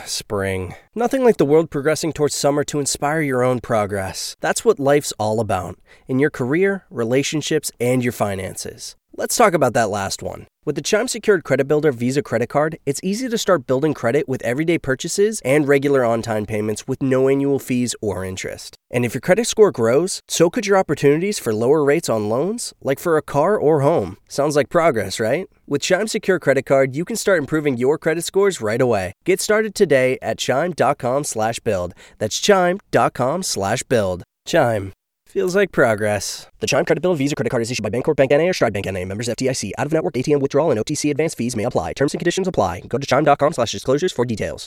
Spring. Nothing like the world progressing towards summer to inspire your own progress. That's what life's all about, in your career, relationships, and your finances. Let's talk about that last one. With the Chime Secured Credit Builder Visa Credit Card, it's easy to start building credit with everyday purchases and regular on-time payments with no annual fees or interest. And if your credit score grows, so could your opportunities for lower rates on loans, like for a car or home. Sounds like progress, right? With Chime Secure Credit Card, you can start improving your credit scores right away. Get started today at chime.com/build. That's chime.com/build. Chime. Feels like progress. The Chime Credit Builder Visa Credit Card is issued by Bancorp Bank N.A. or Stride Bank N.A. Members FDIC. Out-of-network ATM withdrawal and OTC advance fees may apply. Terms and conditions apply. Go to chime.com/disclosures for details.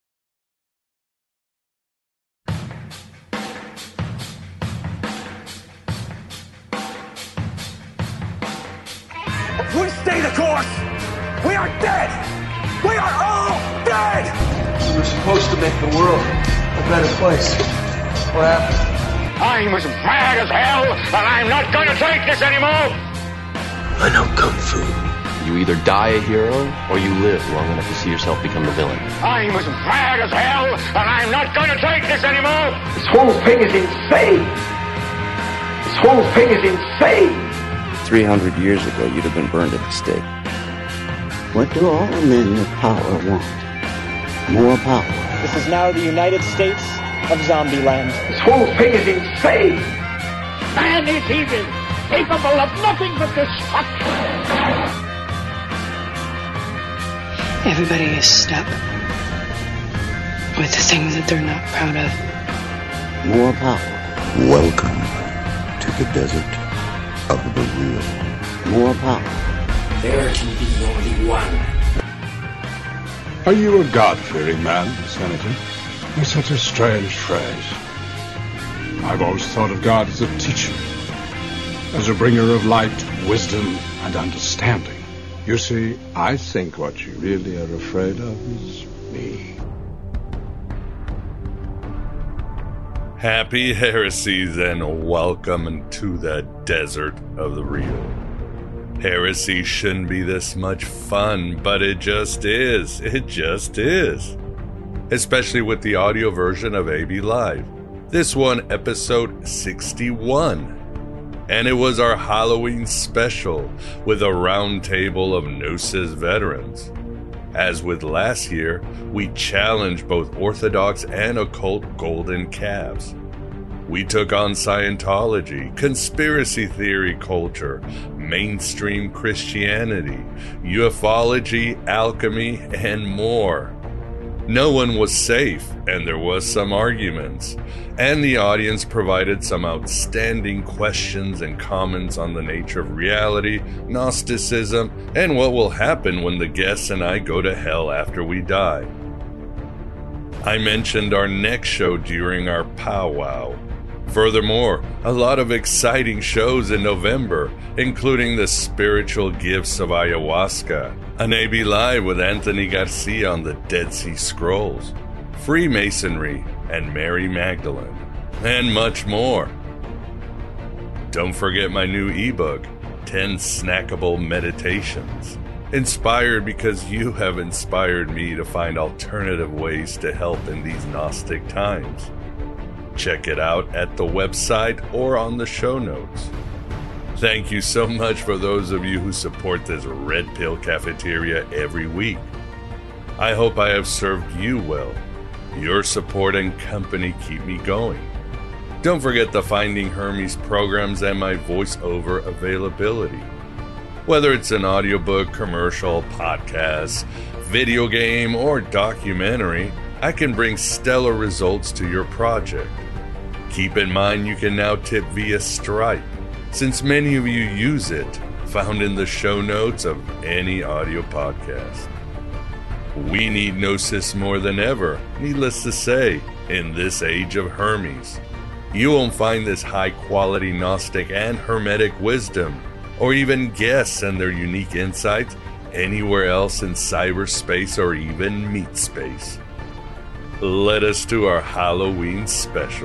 We stay the course! We are dead! We are all dead! We were supposed to make the world a better place. What happened? I'm as mad as hell, and I'm not gonna take this anymore! I know Kung Fu. You either die a hero, or you live long enough to see yourself become the villain. I'm as mad as hell, and I'm not gonna take this anymore! This whole thing is insane! This whole thing is insane! 300 years ago, you'd have been burned at the stake. What do all men with power want? More power. This is now the United States of Zombieland. This whole thing is insane! Man is evil, capable of nothing but destruction! Everybody is stuck with the things that they're not proud of. More power. Welcome to the desert of the real. More power. There can be only one. Are you a God-fearing man, Senator? It's such a strange phrase. I've always thought of God as a teacher, as a bringer of light, wisdom, and understanding. You see, I think what you really are afraid of is me. Happy heresies and welcome to the desert of the real. Heresy shouldn't be this much fun, but it just is. It just is. Especially with the audio version of AB Live. This one, episode 61. And it was our Halloween special with a round table of Gnosis veterans. As with last year, we challenged both Orthodox and occult golden calves. We took on Scientology, conspiracy theory culture, mainstream Christianity, ufology, alchemy, and more. No one was safe, and there was some arguments, and the audience provided some outstanding questions and comments on the nature of reality, Gnosticism, and what will happen when the guests and I go to hell after we die. I mentioned our next show during our powwow. Furthermore, a lot of exciting shows in November, including the spiritual gifts of ayahuasca, an AB Live with Anthony Garcia on the Dead Sea Scrolls, Freemasonry, and Mary Magdalene, and much more. Don't forget my new ebook, 10 Snackable Meditations, inspired because you have inspired me to find alternative ways to help in these Gnostic times. Check it out at the website or on the show notes. Thank you so much for those of you who support this Red Pill Cafeteria every week. I hope I have served you well. Your support and company keep me going. Don't forget the Finding Hermes programs and my voiceover availability. Whether it's an audiobook, commercial, podcast, video game, or documentary, I can bring stellar results to your project. Keep in mind you can now tip via Stripe, since many of you use it, found in the show notes of any audio podcast. We need Gnosis more than ever, needless to say, in this age of Hermes. You won't find this high-quality Gnostic and Hermetic wisdom, or even guests and their unique insights, anywhere else in cyberspace or even meat space. Let us do our Halloween special.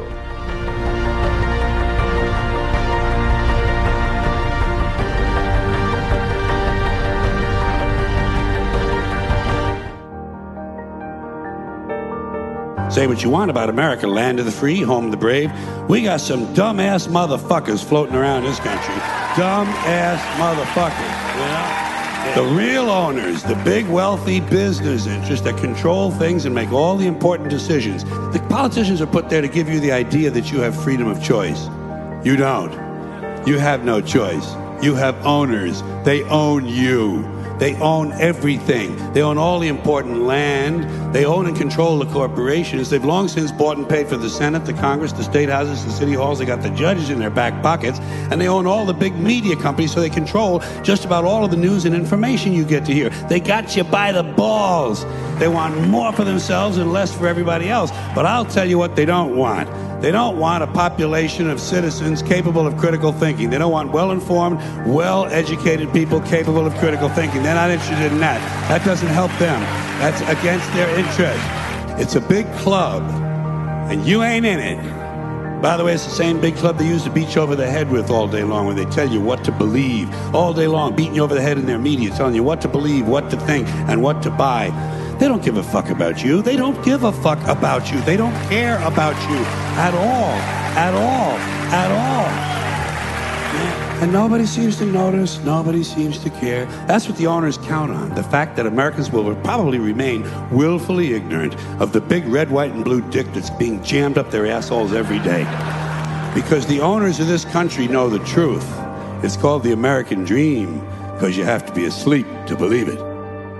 Say what you want about America, land of the free, home of the brave. We got some dumbass motherfuckers floating around this country. Dumbass motherfuckers, you know? The real owners, the big wealthy business interests that control things and make all the important decisions. The politicians are put there to give you the idea that you have freedom of choice. You don't. You have no choice. You have owners. They own you. They own everything. They own all the important land. They own and control the corporations. They've long since bought and paid for the Senate, the Congress, the state houses, the city halls. They got the judges in their back pockets. And they own all the big media companies, so they control just about all of the news and information you get to hear. They got you by the balls. They want more for themselves and less for everybody else. But I'll tell you what they don't want. They don't want a population of citizens capable of critical thinking. They don't want well-informed, well-educated people capable of critical thinking. They're not interested in that. That doesn't help them. That's against their interest. It's a big club, and you ain't in it. By the way, it's the same big club they used to beat you over the head with all day long when they tell you what to believe. All day long, beating you over the head in their media, telling you what to believe, what to think, and what to buy. They don't give a fuck about you. They don't give a fuck about you. They don't care about you at all. At all. At all. And nobody seems to notice. Nobody seems to care. That's what the owners count on. The fact that Americans will probably remain willfully ignorant of the big red, white, and blue dick that's being jammed up their assholes every day. Because the owners of this country know the truth. It's called the American dream, because you have to be asleep to believe it.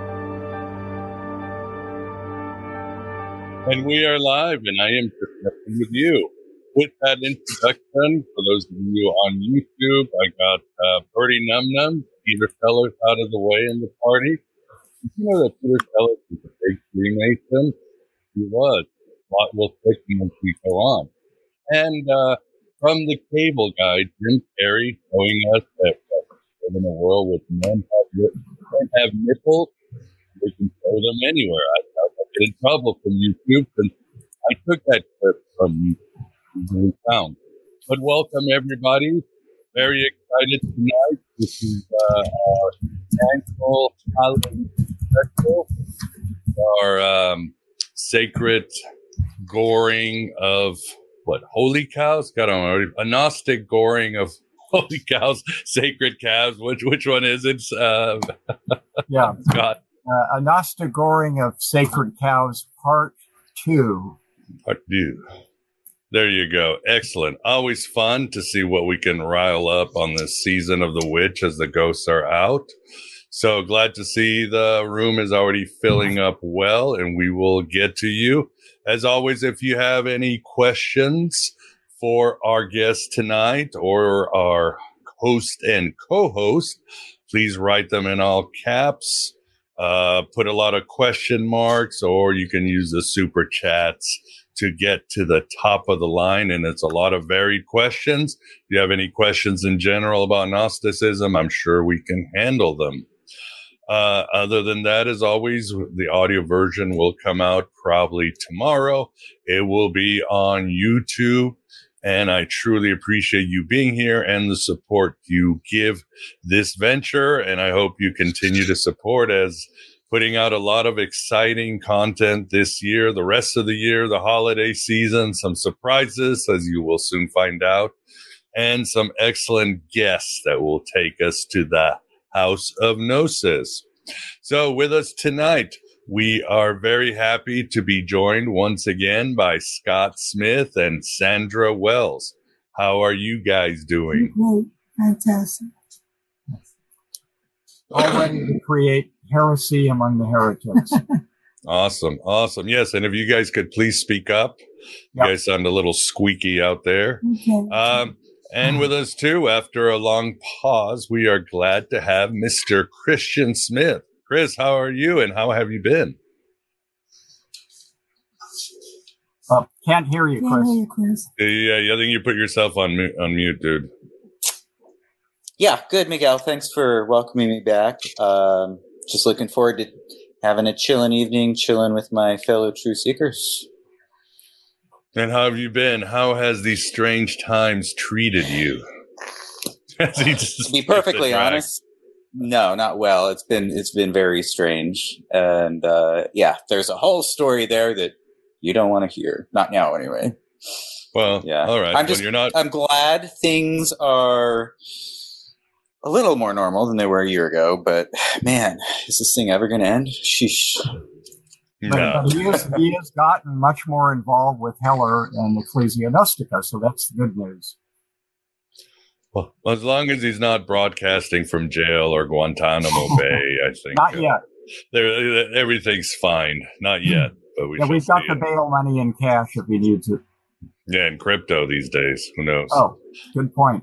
And we are live, and I am discussing with you. With that introduction, for those of you on YouTube, I got Birdie Num Num, Peter Sellers out of the way in the party. Did you know that Peter Sellers was a big Freemason? He was. A lot will take him as we go on. And from the cable guy, Jim Carrey, showing us that we live in a world with men have nipples. We can show them anywhere. I get in trouble from YouTube, and I took that clip from YouTube. But welcome, everybody. Very excited tonight. This is our annual Halloween special. Our sacred goring of what? Holy cows? God, I don't know. A Gnostic goring of holy cows, sacred cows. Which one is it? Yeah, Scott. A Gnostic goring of sacred cows, part 2. Part 2. There you go. Excellent. Always fun to see what we can rile up on this season of The Witch as the ghosts are out. So glad to see the room is already filling up well, and we will get to you. As always, if you have any questions for our guest tonight or our host and co-host, please write them in all caps. Put a lot of question marks, or you can use the super chats to get to the top of the line. And it's a lot of varied questions. If you have any questions in general about Gnosticism, I'm sure we can handle them. Other than that, as always, the audio version will come out probably tomorrow. It will be on YouTube. And I truly appreciate you being here and the support you give this venture. And I hope you continue to support as putting out a lot of exciting content this year, the rest of the year, the holiday season, some surprises, as you will soon find out, and some excellent guests that will take us to the House of Gnosis. So with us tonight, we are very happy to be joined once again by Scott Smith and Sandra Wells. How are you guys doing? Great. Fantastic. All ready to create heresy among the heretics. Awesome. Awesome. Yes. And if you guys could please speak up. You guys sound a little squeaky out there. Okay. And with us too, after a long pause, we are glad to have Mr. Christian Smith. Chris, how are you and how have you been? Can't hear you, Chris. Can't hear you, Chris. Yeah, I think you put yourself on mute, dude. Yeah, good, Miguel. Thanks for welcoming me back. Just looking forward to having a chilling evening, chilling with my fellow True Seekers. And how have you been? How has these strange times treated you? To be perfectly honest, no, not well. It's been very strange, and there's a whole story there that you don't want to hear. Not now, anyway. Well, yeah. All right. I'm glad things are a little more normal than they were a year ago, but man, is this thing ever going to end? Sheesh. No. But he has gotten much more involved with Heller and Ecclesia Gnostica, so that's the good news. Well, as long as he's not broadcasting from jail or Guantanamo Bay, I think. Not yet. Everything's fine. Not yet. But we've got the bail money in cash if we need to. Yeah, in crypto these days. Who knows? Oh, good point.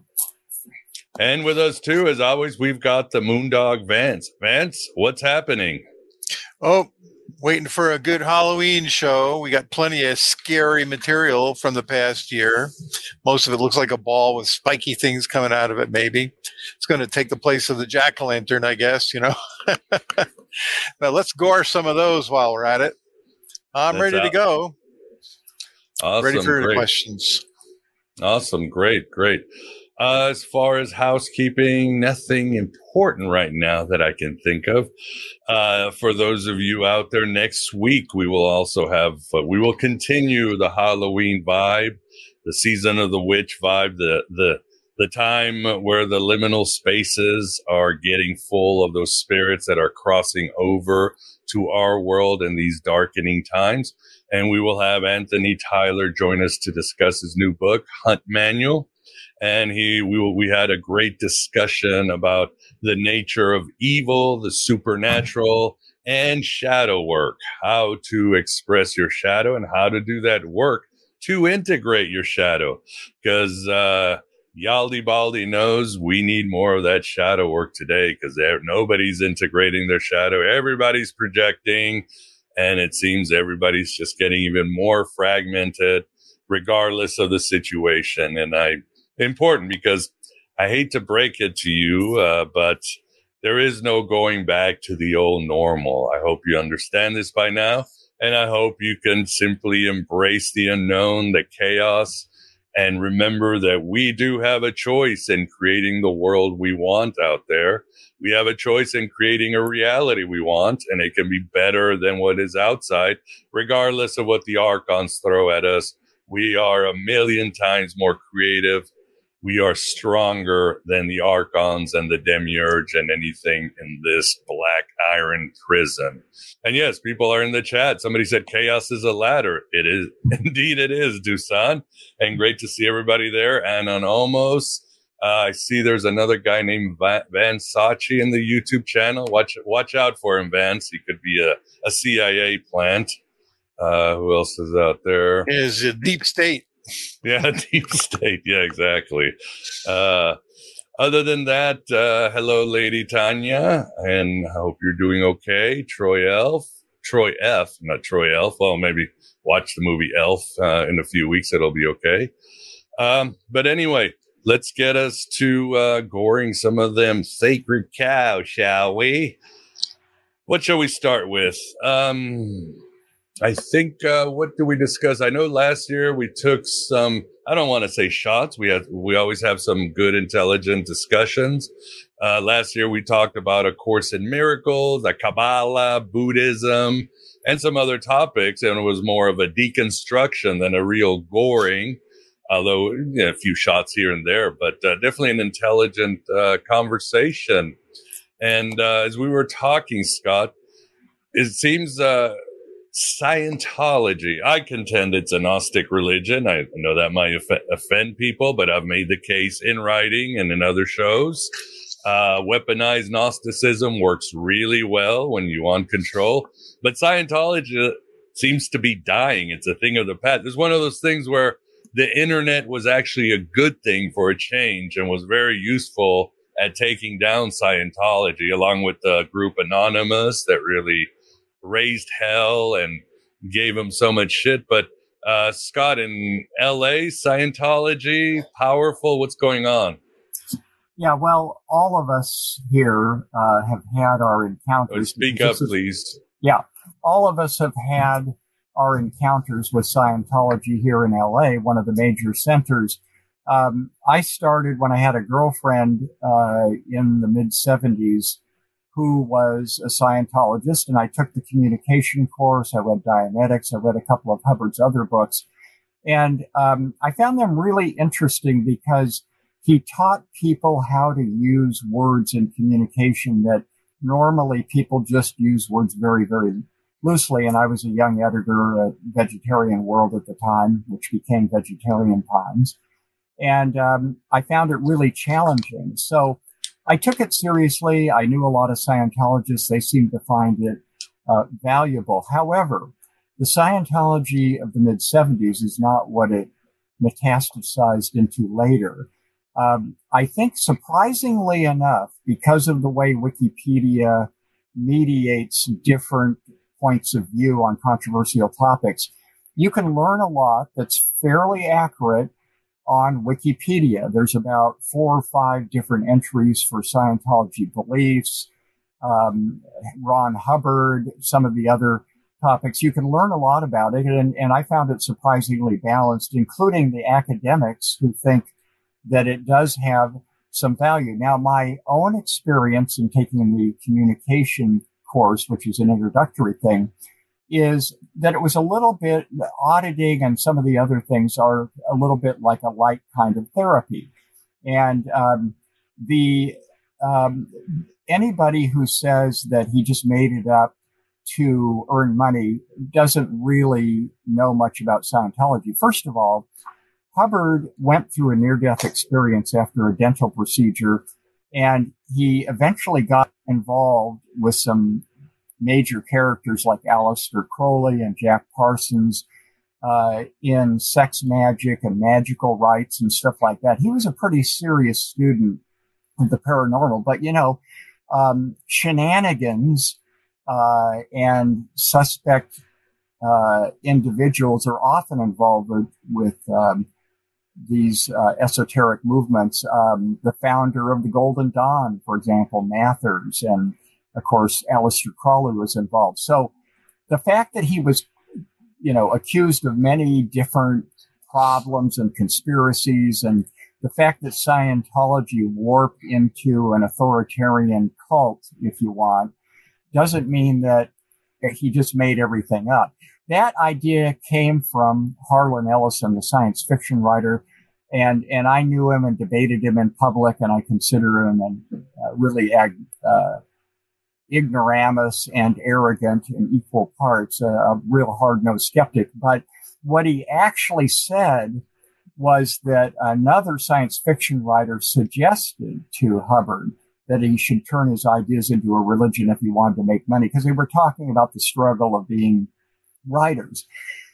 And with us, too, as always, we've got the Moondog Vance. Vance, what's happening? Oh, waiting for a good Halloween show. We got plenty of scary material from the past year. Most of it looks like a ball with spiky things coming out of it, maybe. It's going to take the place of the jack-o'-lantern, I guess, you know. Now, let's gore some of those while we're at it. I'm ready to go. Awesome. Ready for your questions. Awesome. Great. As far as housekeeping, nothing important right now that I can think of. For those of you out there, next week we will also have, we will continue the Halloween vibe, the season of the witch vibe, the time where the liminal spaces are getting full of those spirits that are crossing over to our world in these darkening times. And we will have Anthony Tyler join us to discuss his new book, Hunt Manual. And we had a great discussion about the nature of evil, the supernatural, and shadow work, how to express your shadow and how to do that work to integrate your shadow. Because Yaldi Baldi knows we need more of that shadow work today because nobody's integrating their shadow. Everybody's projecting, and it seems everybody's just getting even more fragmented regardless of the situation. And important because I hate to break it to you, but there is no going back to the old normal. I hope you understand this by now, and I hope you can simply embrace the unknown, the chaos, and remember that we do have a choice in creating the world we want out there. We have a choice in creating a reality we want, and it can be better than what is outside, regardless of what the archons throw at us. We are a million times more creative. We are stronger than the archons and the demiurge and anything in this black iron prison. And yes, people are in the chat. Somebody said chaos is a ladder. It is. Indeed, it is, Dusan. And great to see everybody there. And on Almost, I see there's another guy named Van Sachi in the YouTube channel. Watch out for him, Vance. He could be a CIA plant. Who else is out there? Is a deep state. Yeah, deep state. Yeah, exactly. Other than that, hello, Lady Tanya, and I hope you're doing okay. Troy F, not Troy Elf. Well, maybe watch the movie Elf in a few weeks. It'll be okay. But anyway, let's get us to goring some of them sacred cows, shall we? What shall we start with? I think, what did we discuss? I know last year we took some, I don't want to say shots. We always have some good, intelligent discussions. Last year we talked about A Course in Miracles, the Kabbalah, Buddhism, and some other topics. And it was more of a deconstruction than a real goring, although a few shots here and there, but definitely an intelligent conversation. And as we were talking, Scott, it seems Scientology, I contend it's a Gnostic religion. I know that might offend people, but I've made the case in writing and in other shows. Weaponized Gnosticism works really well when you want control, but Scientology seems to be dying. It's a thing of the past. It's one of those things where the internet was actually a good thing for a change and was very useful at taking down Scientology, along with the group Anonymous that really raised hell and gave them so much shit. But Scott, in LA, Scientology, powerful. What's going on? Yeah, well, all of us here have had our encounters. Speak up, please. Yeah, all of us have had our encounters with Scientology here in LA, one of the major centers. I started when I had a girlfriend in the mid-'70s who was a Scientologist, and I took the communication course. I read Dianetics. I read a couple of Hubbard's other books. And I found them really interesting because he taught people how to use words in communication that normally people just use words very, very loosely. And I was a young editor at Vegetarian World at the time, which became Vegetarian Times. And I found it really challenging. So I took it seriously. I knew a lot of Scientologists. They seemed to find it valuable. However, the Scientology of the mid-'70s is not what it metastasized into later. I think surprisingly enough, because of the way Wikipedia mediates different points of view on controversial topics, you can learn a lot that's fairly accurate on Wikipedia. There's about 4 or 5 different entries for Scientology beliefs, Ron Hubbard, some of the other topics. You can learn a lot about it, and I found it surprisingly balanced, including the academics who think that it does have some value. Now, my own experience in taking the communication course, which is an introductory thing, is that it was a little bit, auditing and some of the other things are a little bit like a light kind of therapy. And anybody who says that he just made it up to earn money doesn't really know much about Scientology. First of all, Hubbard went through a near-death experience after a dental procedure, and he eventually got involved with some major characters like Aleister Crowley and Jack Parsons in sex magic and magical rites and stuff like that. He was a pretty serious student of the paranormal, but, shenanigans and suspect individuals are often involved with these esoteric movements. The founder of the Golden Dawn, for example, Mathers, and of course, Aleister Crowley was involved. So the fact that he was, accused of many different problems and conspiracies, and the fact that Scientology warped into an authoritarian cult, if you want, doesn't mean that he just made everything up. That idea came from Harlan Ellison, the science fiction writer, and I knew him and debated him in public, and I consider him really ignoramus and arrogant in equal parts, a real hard-nosed skeptic. But what he actually said was that another science fiction writer suggested to Hubbard that he should turn his ideas into a religion if he wanted to make money, because they were talking about the struggle of being writers.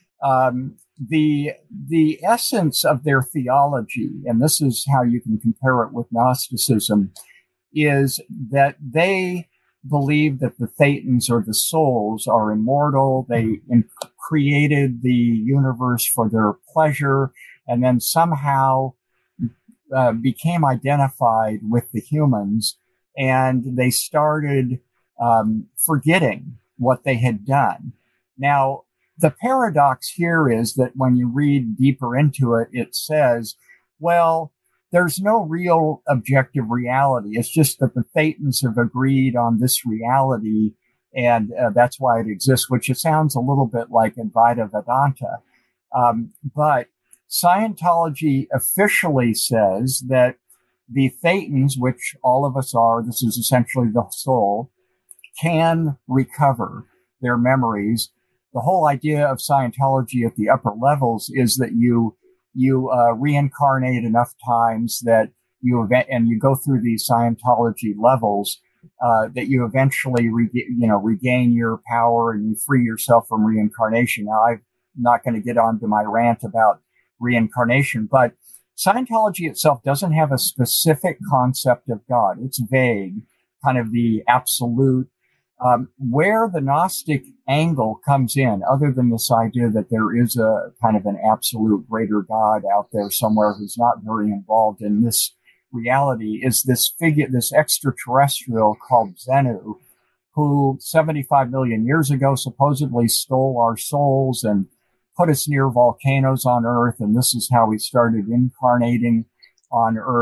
The essence of their theology, and this is how you can compare it with Gnosticism, is that they believe that the Thetans, or the souls, are immortal. They created the universe for their pleasure, and then somehow became identified with the humans, and they started forgetting what they had done. Now, the paradox here is that when you read deeper into it, it says, well, there's no real objective reality. It's just that the Thetans have agreed on this reality, and that's why it exists, which it sounds a little bit like Advaita Vedanta. But Scientology officially says that the Thetans, which all of us are, this is essentially the soul, can recover their memories. The whole idea of Scientology at the upper levels is that you reincarnate enough times that you go through these Scientology levels that you eventually regain your power and you free yourself from reincarnation. Now, I'm not going to get onto my rant about reincarnation, but Scientology itself doesn't have a specific concept of God. It's vague, kind of the absolute. Where the Gnostic angle comes in, other than this idea that there is a kind of an absolute greater God out there somewhere who's not very involved in this reality, is this figure, this extraterrestrial called Xenu, who 75 million years ago supposedly stole our souls and put us near volcanoes on Earth, and this is how we started incarnating on Earth.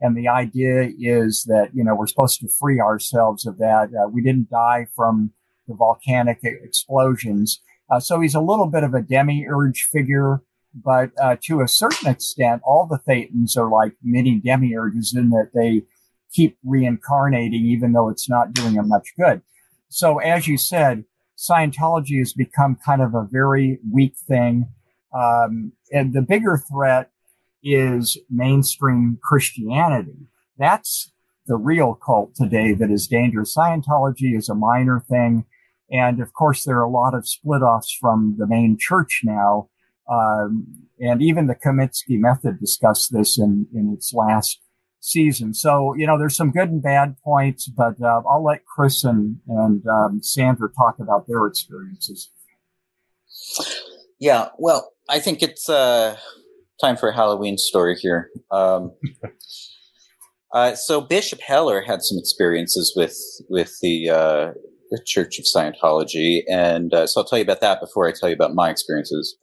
And the idea is that, we're supposed to free ourselves of that. We didn't die from the volcanic explosions. So he's a little bit of a demiurge figure, but to a certain extent, all the Thetans are like mini demiurges in that they keep reincarnating even though it's not doing them much good. So as you said, Scientology has become kind of a very weak thing. And the bigger threat is mainstream Christianity. That's the real cult today that is dangerous. Scientology is a minor thing. And of course, there are a lot of split-offs from the main church now. And even the Kaminsky Method discussed this in its last season. So, there's some good and bad points, but I'll let Chris and Sandra talk about their experiences. Yeah, well, I think it's time for a Halloween story here. So Bishop Heller had some experiences with the Church of Scientology, and so I'll tell you about that before I tell you about my experiences.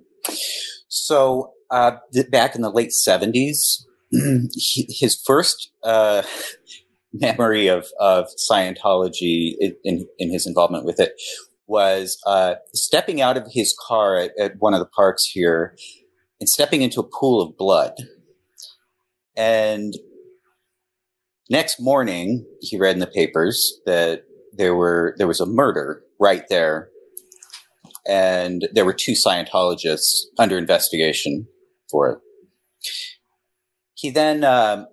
So back in the late 70s, his first memory of Scientology in his involvement with it was stepping out of his car at one of the parks here and stepping into a pool of blood. And next morning, he read in the papers that there was a murder right there, and there were 2 Scientologists under investigation for it. He then, right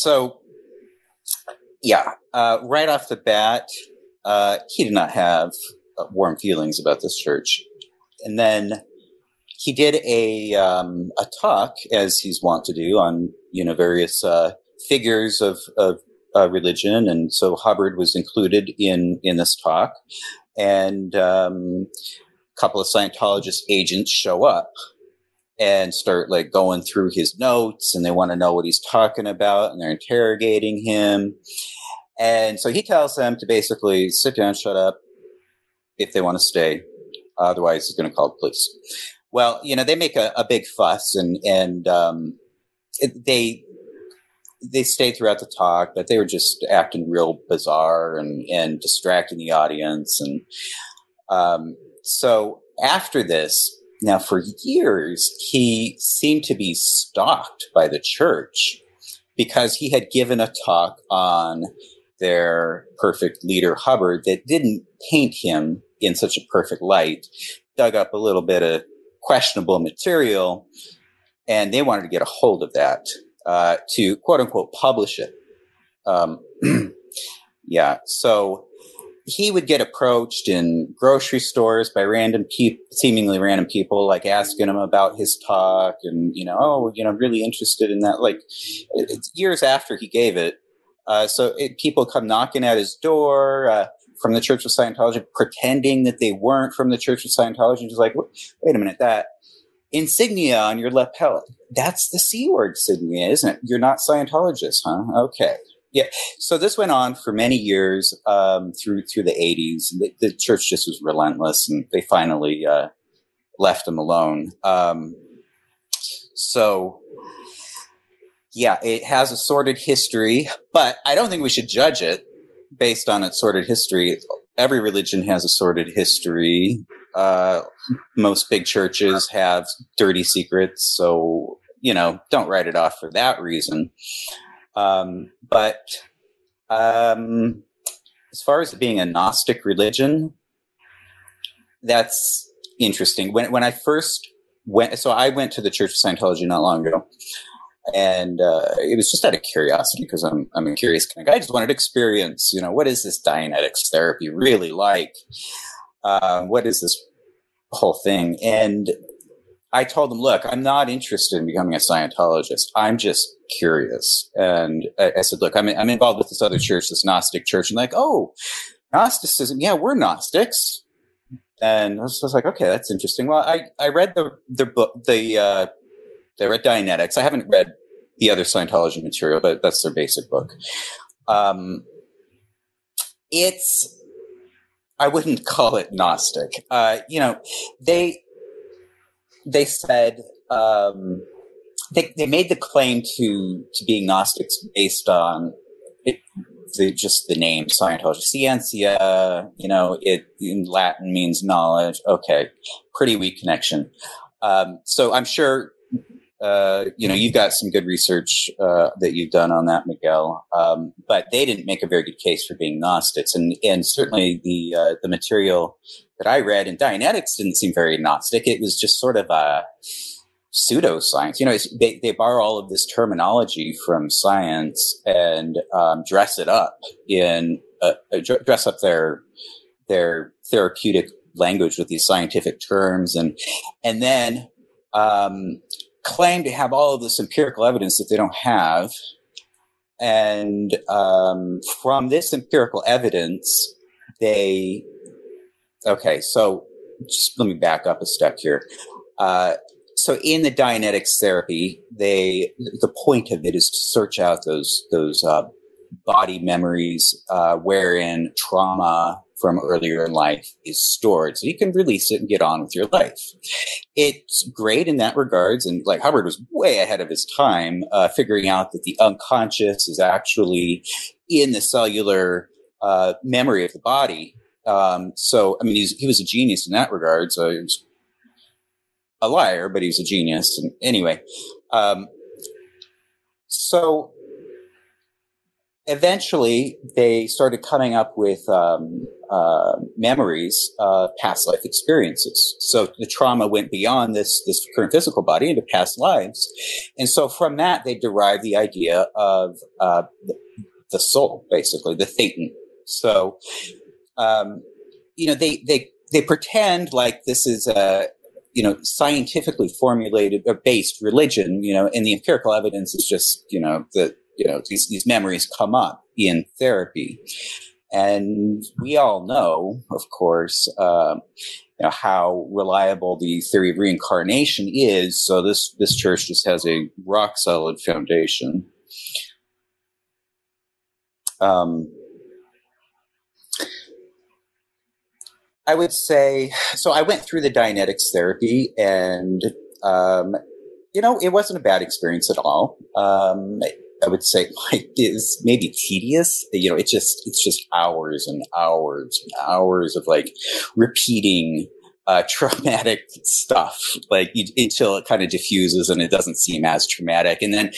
off the bat, he did not have warm feelings about this church. And then he did a talk, as he's wont to do, on various figures of religion, and so Hubbard was included in this talk, and a couple of Scientologist agents show up and start going through his notes, and they want to know what he's talking about, and they're interrogating him. And so he tells them to basically sit down, shut up, if they want to stay. Otherwise, he's going to call the police. Well, they make a big fuss, and they stayed throughout the talk, but they were just acting real bizarre and distracting the audience. And so after this, now for years, he seemed to be stalked by the church because he had given a talk on their perfect leader, Hubbard, that didn't paint him in such a perfect light, dug up a little bit of questionable material, and they wanted to get a hold of that to quote unquote publish it. So he would get approached in grocery stores by seemingly random people, asking him about his talk, and I'm really interested in that. It's years after he gave it, people come knocking at his door from the Church of Scientology, pretending that they weren't from the Church of Scientology, just wait a minute, that insignia on your lapel, that's the C word insignia, isn't it? You're not Scientologist, huh? Okay. Yeah. So this went on for many years, through the 80s. The church just was relentless, and they finally left him alone. It has a sordid history, but I don't think we should judge it based on its sordid history. Every religion has a sordid history. Most big churches have dirty secrets, so don't write it off for that reason. But as far as being a Gnostic religion, that's interesting. When I first went, so I went to the Church of Scientology not long ago, and it was just out of curiosity, because I'm a curious kind of guy. I just wanted to experience, what is this Dianetics therapy really like? What is this whole thing? And I told them, look, I'm not interested in becoming a Scientologist. I'm just curious. And I said, look, I'm involved with this other church, this Gnostic church. And oh, Gnosticism. Yeah, we're Gnostics. And I was like, okay, that's interesting. Well, I read their book. They read Dianetics. I haven't read the other Scientology material, but that's their basic book. I wouldn't call it Gnostic. They said they made the claim to being Gnostics based on just the name Scientology. Scientia, it in Latin means knowledge. Okay, pretty weak connection. So I'm sure, you've got some good research that you've done on that, Miguel. But they didn't make a very good case for being Gnostics, and certainly the material that I read in Dianetics didn't seem very Gnostic. It was just sort of a pseudoscience. They borrow all of this terminology from science and dress it up dress up their therapeutic language with these scientific terms, and then claim to have all of this empirical evidence that they don't have. And from this empirical evidence, so just let me back up a step here. So in the Dianetics therapy, the point of it is to search out those body memories wherein trauma from earlier in life is stored, so you can release it and get on with your life. It's great in that regards, and like Hubbard was way ahead of his time, figuring out that the unconscious is actually in the cellular memory of the body. So I mean, he was a genius in that regard. So he was a liar, but he was a genius. And anyway, so eventually they started coming up with memories of past life experiences. So the trauma went beyond this current physical body into past lives. And so from that, they derived the idea of the soul, basically, the thetan. So, they pretend like this is a, scientifically formulated or based religion, and the empirical evidence is just, these memories come up in therapy. And we all know, of course, how reliable the theory of reincarnation is. So this church just has a rock solid foundation. I would say, so I went through the Dianetics therapy, and, it wasn't a bad experience at all. I would say it is maybe tedious. It's just hours and hours and hours of like repeating traumatic stuff, until it kind of diffuses and it doesn't seem as traumatic. And then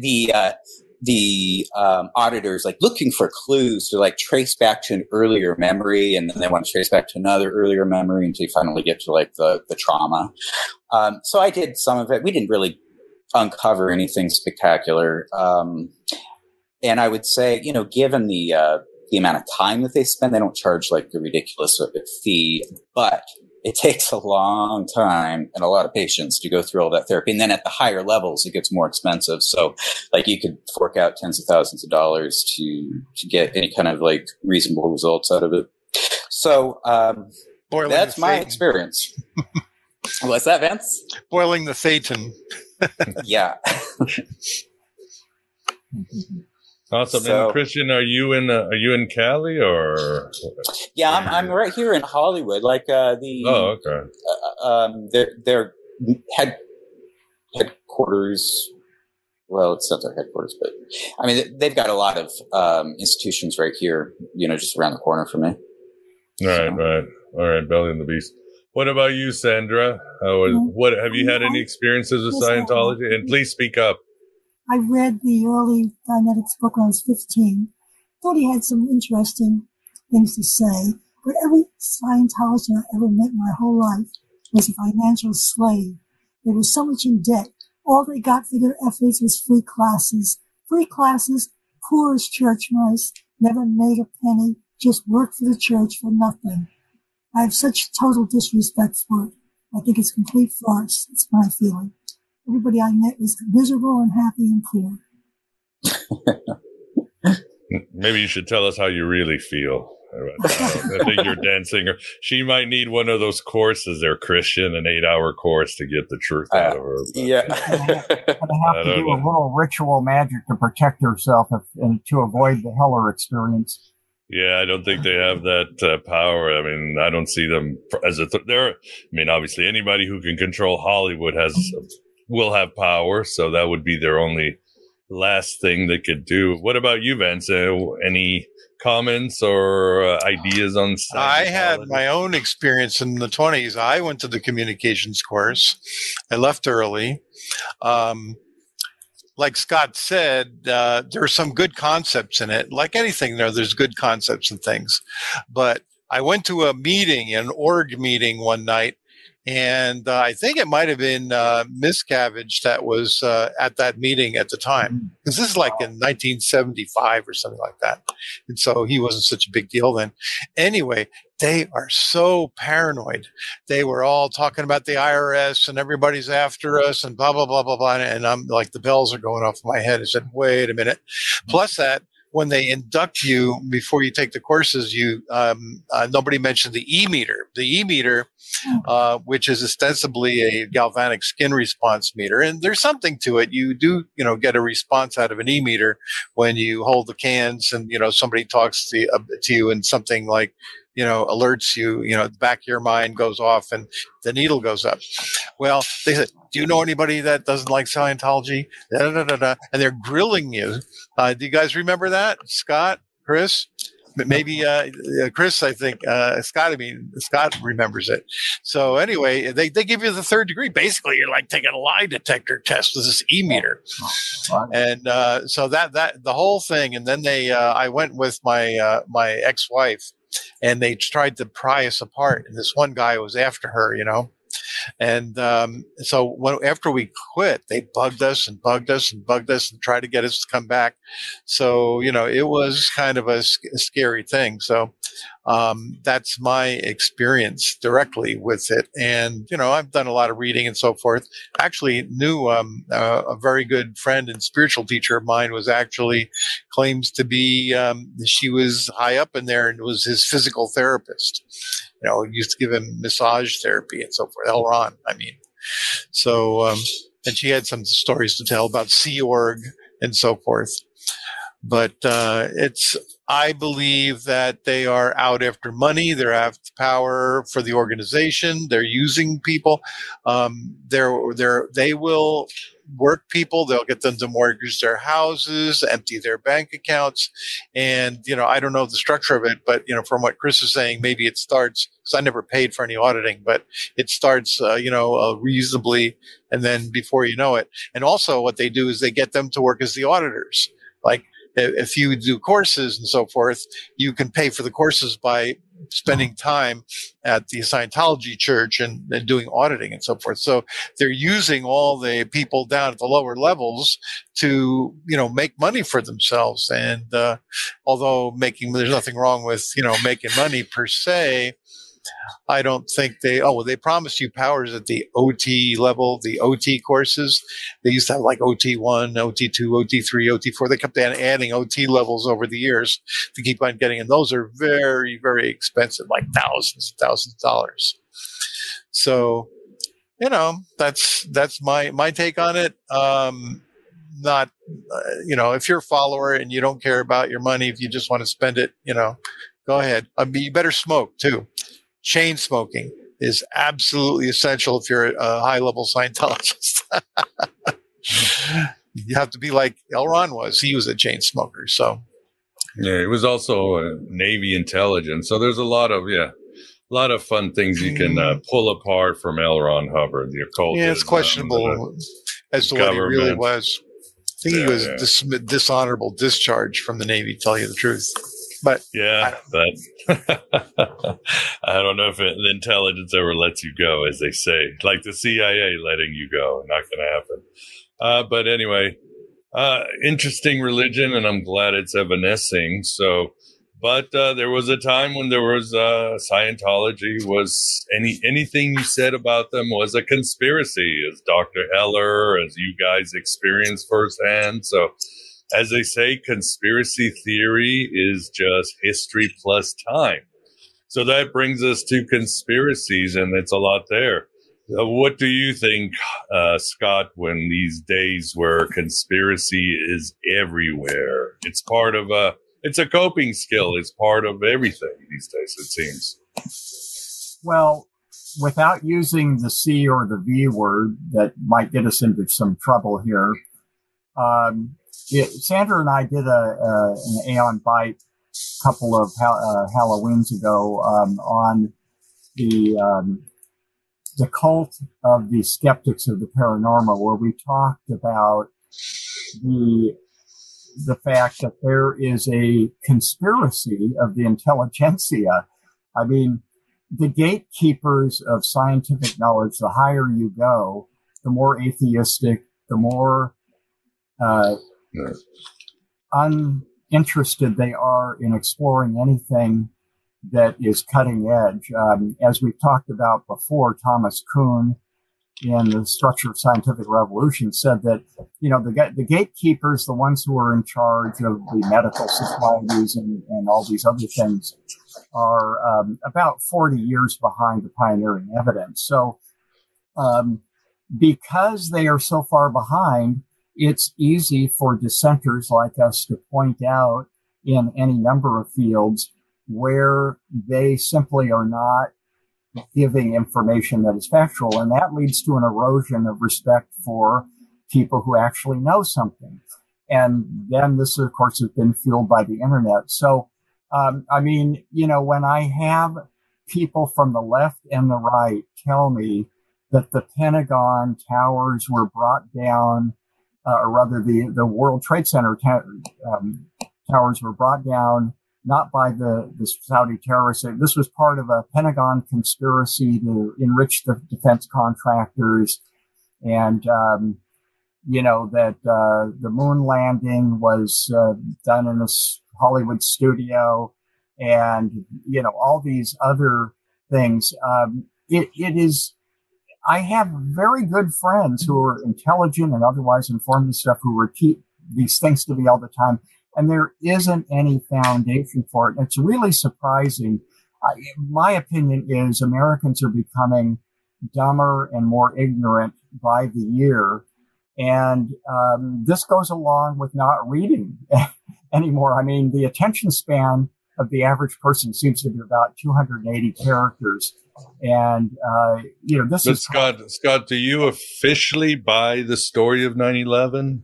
the auditors looking for clues to trace back to an earlier memory, and then they want to trace back to another earlier memory until you finally get to the trauma. So I did some of it. We didn't really uncover anything spectacular. And I would say, given the amount of time that they spend, they don't charge a ridiculous fee, but it takes a long time and a lot of patience to go through all that therapy. And then at the higher levels, it gets more expensive. So you could fork out tens of thousands of dollars to get any kind of reasonable results out of it. So, that's my experience. What's that, Vince? Boiling the Thetan. Yeah. Awesome. So, Christian, are you in Cali or? Yeah, I'm right here in Hollywood. Oh, okay. Their headquarters. Well, it's not their headquarters, but I mean they've got a lot of institutions right here. Just around the corner from me. Right. All right, Belly and the Beast. What about you, Sandra? What have you had any experiences with Scientology? And please speak up. I read the early Dianetics book when I was 15. Thought he had some interesting things to say. But every Scientologist I ever met in my whole life was a financial slave. They were so much in debt. All they got for their efforts was free classes. Free classes, poor as church mice, never made a penny, just worked for the church for nothing. I have such total disrespect for it. I think it's complete farce. It's my feeling. Everybody I met was miserable and happy and poor. Maybe you should tell us how you really feel. I think you're dancing. She might need one of those courses. They're Christian, an 8-hour course to get the truth out of her. But, yeah. Gonna have to do a little ritual magic to protect herself and to avoid the Heller experience. Yeah, I don't think they have that power. I mean, I don't see them as obviously anybody who can control Hollywood has will have power, so that would be their only last thing they could do. What about you, Vince? Any comments or ideas on Scientology? I had my own experience in the 20s. I went to the communications course. I left early. Like Scott said, there are some good concepts in it. Like anything, there's good concepts and things. But I went to a meeting, an org meeting one night, and I think it might have been Miscavige that was at that meeting at the time. Because this is like in 1975 or something like that. And so he wasn't such a big deal then. Anyway, they are so paranoid. They were all talking about the IRS and everybody's after us and blah, blah, blah, blah, blah. And I'm like, the bells are going off in my head. I said, wait a minute. Plus that, when they induct you before you take the courses, nobody mentioned the E-meter. The E-meter, which is ostensibly a galvanic skin response meter, and there's something to it. You do, get a response out of an E-meter when you hold the cans and somebody talks to you and something like alerts you. The back of your mind goes off and the needle goes up. Well, they said, do you know anybody that doesn't like Scientology? Da, da, da, da. And they're grilling you. Do you guys remember that? Scott, Chris? Maybe Chris, I think. Scott remembers it. So anyway, they give you the third degree. Basically, you're like taking a lie detector test with this E-meter. And so that the whole thing. And then I went with my ex-wife, and they tried to pry us apart. And this one guy was after her, And so after we quit, they bugged us and bugged us and bugged us and tried to get us to come back. So, it was kind of a scary thing. So that's my experience directly with it. And, I've done a lot of reading and so forth. Actually knew a very good friend and spiritual teacher of mine claims to be, she was high up in there and was his physical therapist. Used to give him massage therapy and so forth. L. Ron, So, and she had some stories to tell about Sea Org and so forth. But I believe that they are out after money. They're after power for the organization. They're using people. They will work people. They'll get them to mortgage their houses, empty their bank accounts. And, I don't know the structure of it, but, from what Chris is saying, maybe it starts, because I never paid for any auditing, but it starts, reasonably, and then before you know it. And also what they do is they get them to work as the auditors. Like, if you do courses and so forth, you can pay for the courses by spending time at the Scientology church and doing auditing and so forth. So they're using all the people down at the lower levels to, make money for themselves. And although there's nothing wrong with, making money per se, I don't think they promised you powers at the OT level, the OT courses. They used to have like OT1, OT2, OT3, OT4. They kept adding OT levels over the years to keep on getting, and those are very, very expensive, like thousands of dollars. So, that's my take on it. Not, if you're a follower and you don't care about your money, if you just want to spend it, go ahead. You better smoke too. Chain smoking is absolutely essential if you're a high-level Scientologist. You have to be like L. Ron was. He was a chain smoker. So, yeah, it was also Navy intelligence. So there's a lot of fun things you can pull apart from L. Ron Hubbard, the occult. Yeah, it's questionable as to what he really was. I think he was dishonorable discharge from the Navy, to tell you the truth. But I don't know if the intelligence ever lets you go, as they say, like the CIA letting you go. Not going to happen. But anyway, interesting religion, and I'm glad it's evanescing. So, but there was a time when there was Scientology was anything you said about them was a conspiracy, as Dr. Heller, as you guys experienced firsthand. So, as they say, conspiracy theory is just history plus time. So that brings us to conspiracies, and it's a lot there. What do you think, Scott, when these days where conspiracy is everywhere? It's part of it's a coping skill. It's part of everything these days, it seems. Well, without using the C or the V word that might get us into some trouble here, Sandra and I did an Aeon Byte a couple of Halloweens ago on the cult of the skeptics of the paranormal, where we talked about the fact that there is a conspiracy of the intelligentsia. I mean, the gatekeepers of scientific knowledge, the higher you go, the more atheistic, the more uninterested they are in exploring anything that is cutting edge. As we've talked about before, Thomas Kuhn in The Structure of Scientific Revolution said that, the gatekeepers, the ones who are in charge of the medical societies and all these other things, are about 40 years behind the pioneering evidence. So because they are so far behind, it's easy for dissenters like us to point out in any number of fields where they simply are not giving information that is factual. And that leads to an erosion of respect for people who actually know something. And then this, of course, has been fueled by the internet. So, when I have people from the left and the right tell me that the Pentagon towers were brought down, or rather the World Trade Center towers were brought down not by the Saudi terrorists. This was part of a Pentagon conspiracy to enrich the defense contractors, and that the moon landing was done in a Hollywood studio, and all these other things. It is. I have very good friends who are intelligent and otherwise informed and stuff who repeat these things to me all the time, and there isn't any foundation for it. It's really surprising. My opinion is Americans are becoming dumber and more ignorant by the year, and this goes along with not reading anymore. I mean, the attention span of the average person seems to be about 280 characters. And, this is Scott, do you officially buy the story of 9/11?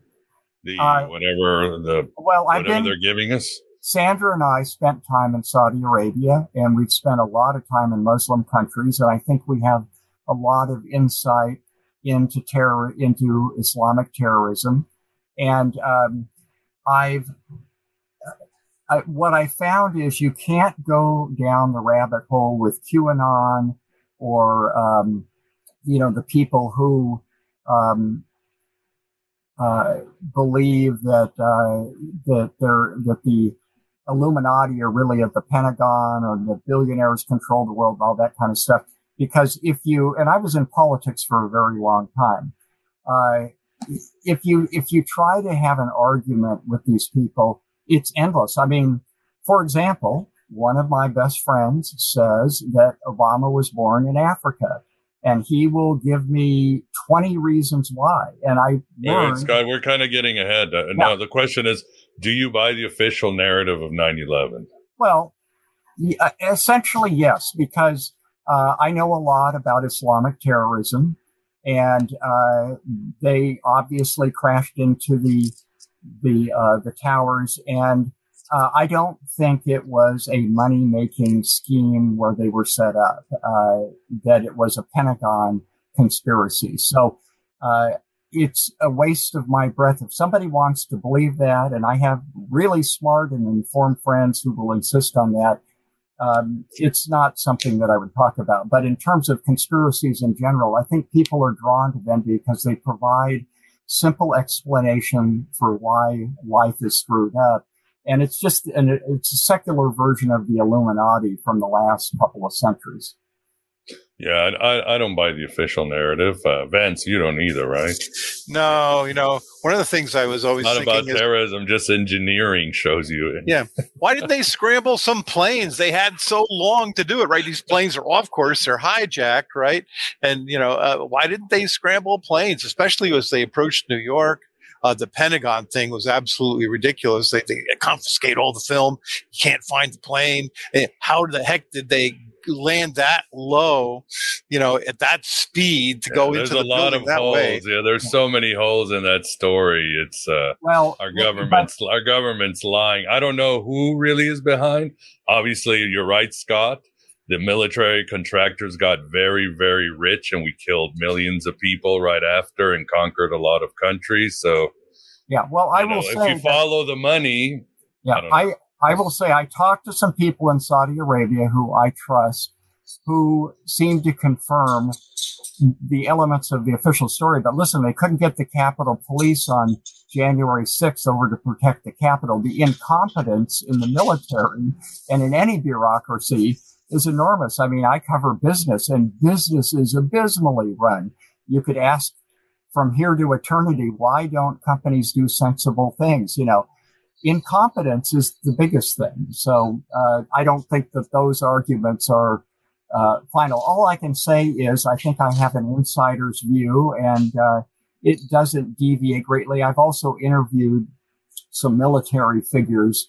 Whatever they're giving us? Sandra and I spent time in Saudi Arabia, and we've spent a lot of time in Muslim countries. And I think we have a lot of insight into Islamic terrorism. And, what I found is you can't go down the rabbit hole with QAnon or, the people who believe that the Illuminati are really at the Pentagon, or the billionaires control the world, all that kind of stuff. Because and I was in politics for a very long time. If you try to have an argument with these people, it's endless. I mean, for example, one of my best friends says that Obama was born in Africa, and he will give me 20 reasons why. And Wait, Scott, we're kind of getting ahead. Now, the question is, do you buy the official narrative of 9/11? Well, essentially, yes, because I know a lot about Islamic terrorism, and they obviously crashed into the towers, and I don't think it was a money-making scheme where they were set up, that it was a Pentagon conspiracy. So it's a waste of my breath. If somebody wants to believe that, and I have really smart and informed friends who will insist on that, it's not something that I would talk about. But in terms of conspiracies in general, I think people are drawn to them because they provide simple explanation for why life is screwed up. And it's a secular version of the Illuminati from the last couple of centuries. Yeah, I don't buy the official narrative. Vance, you don't either, right? No, one of the things I was always thinking about terrorism, just engineering shows you. Yeah. Why didn't they scramble some planes? They had so long to do it, right? These planes are off course, they're hijacked, right? And, why didn't they scramble planes, especially as they approached New York? The Pentagon thing was absolutely ridiculous. They confiscate all the film. You can't find the plane. How the heck did they land that low, at that speed to go into the building that holes. way. Yeah, there's so many holes in that story. It's our government's lying. I don't know who really is behind. Obviously, you're right, Scott. The military contractors got very, very rich, and we killed millions of people right after and conquered a lot of countries. So, yeah, well, I will say, if you follow the money, yeah, I will say I talked to some people in Saudi Arabia who I trust, who seem to confirm the elements of the official story. But listen, they couldn't get the Capitol Police on January 6th over to protect the Capitol. The incompetence in the military and in any bureaucracy is enormous. I mean, I cover business, and business is abysmally run. You could ask from here to eternity, why don't companies do sensible things? Incompetence is the biggest thing. So I don't think that those arguments are final. All I can say is I think I have an insider's view, and it doesn't deviate greatly. I've also interviewed some military figures,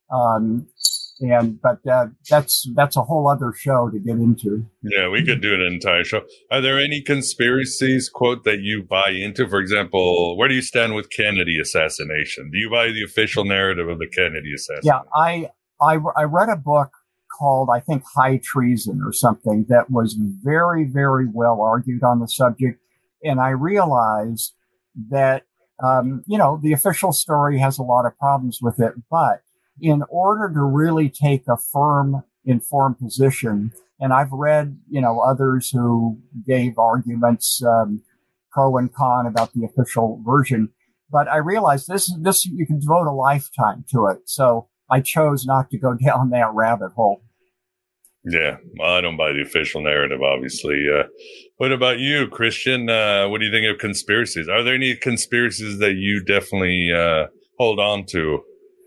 but that's a whole other show to get into. Yeah, we could do an entire show. Are there any conspiracies, quote, that you buy into? For example, where do you stand with Kennedy assassination? Do you buy the official narrative of the Kennedy assassination? Yeah, I read a book called, I think, High Treason or something that was very, very well argued on the subject. And I realized that, the official story has a lot of problems with it, but in order to really take a firm, informed position, and I've read, others who gave arguments, pro and con about the official version, but I realized this, you can devote a lifetime to it. So I chose not to go down that rabbit hole. Yeah, well, I don't buy the official narrative, obviously. What about you, Christian? What do you think of conspiracies? Are there any conspiracies that you definitely hold on to?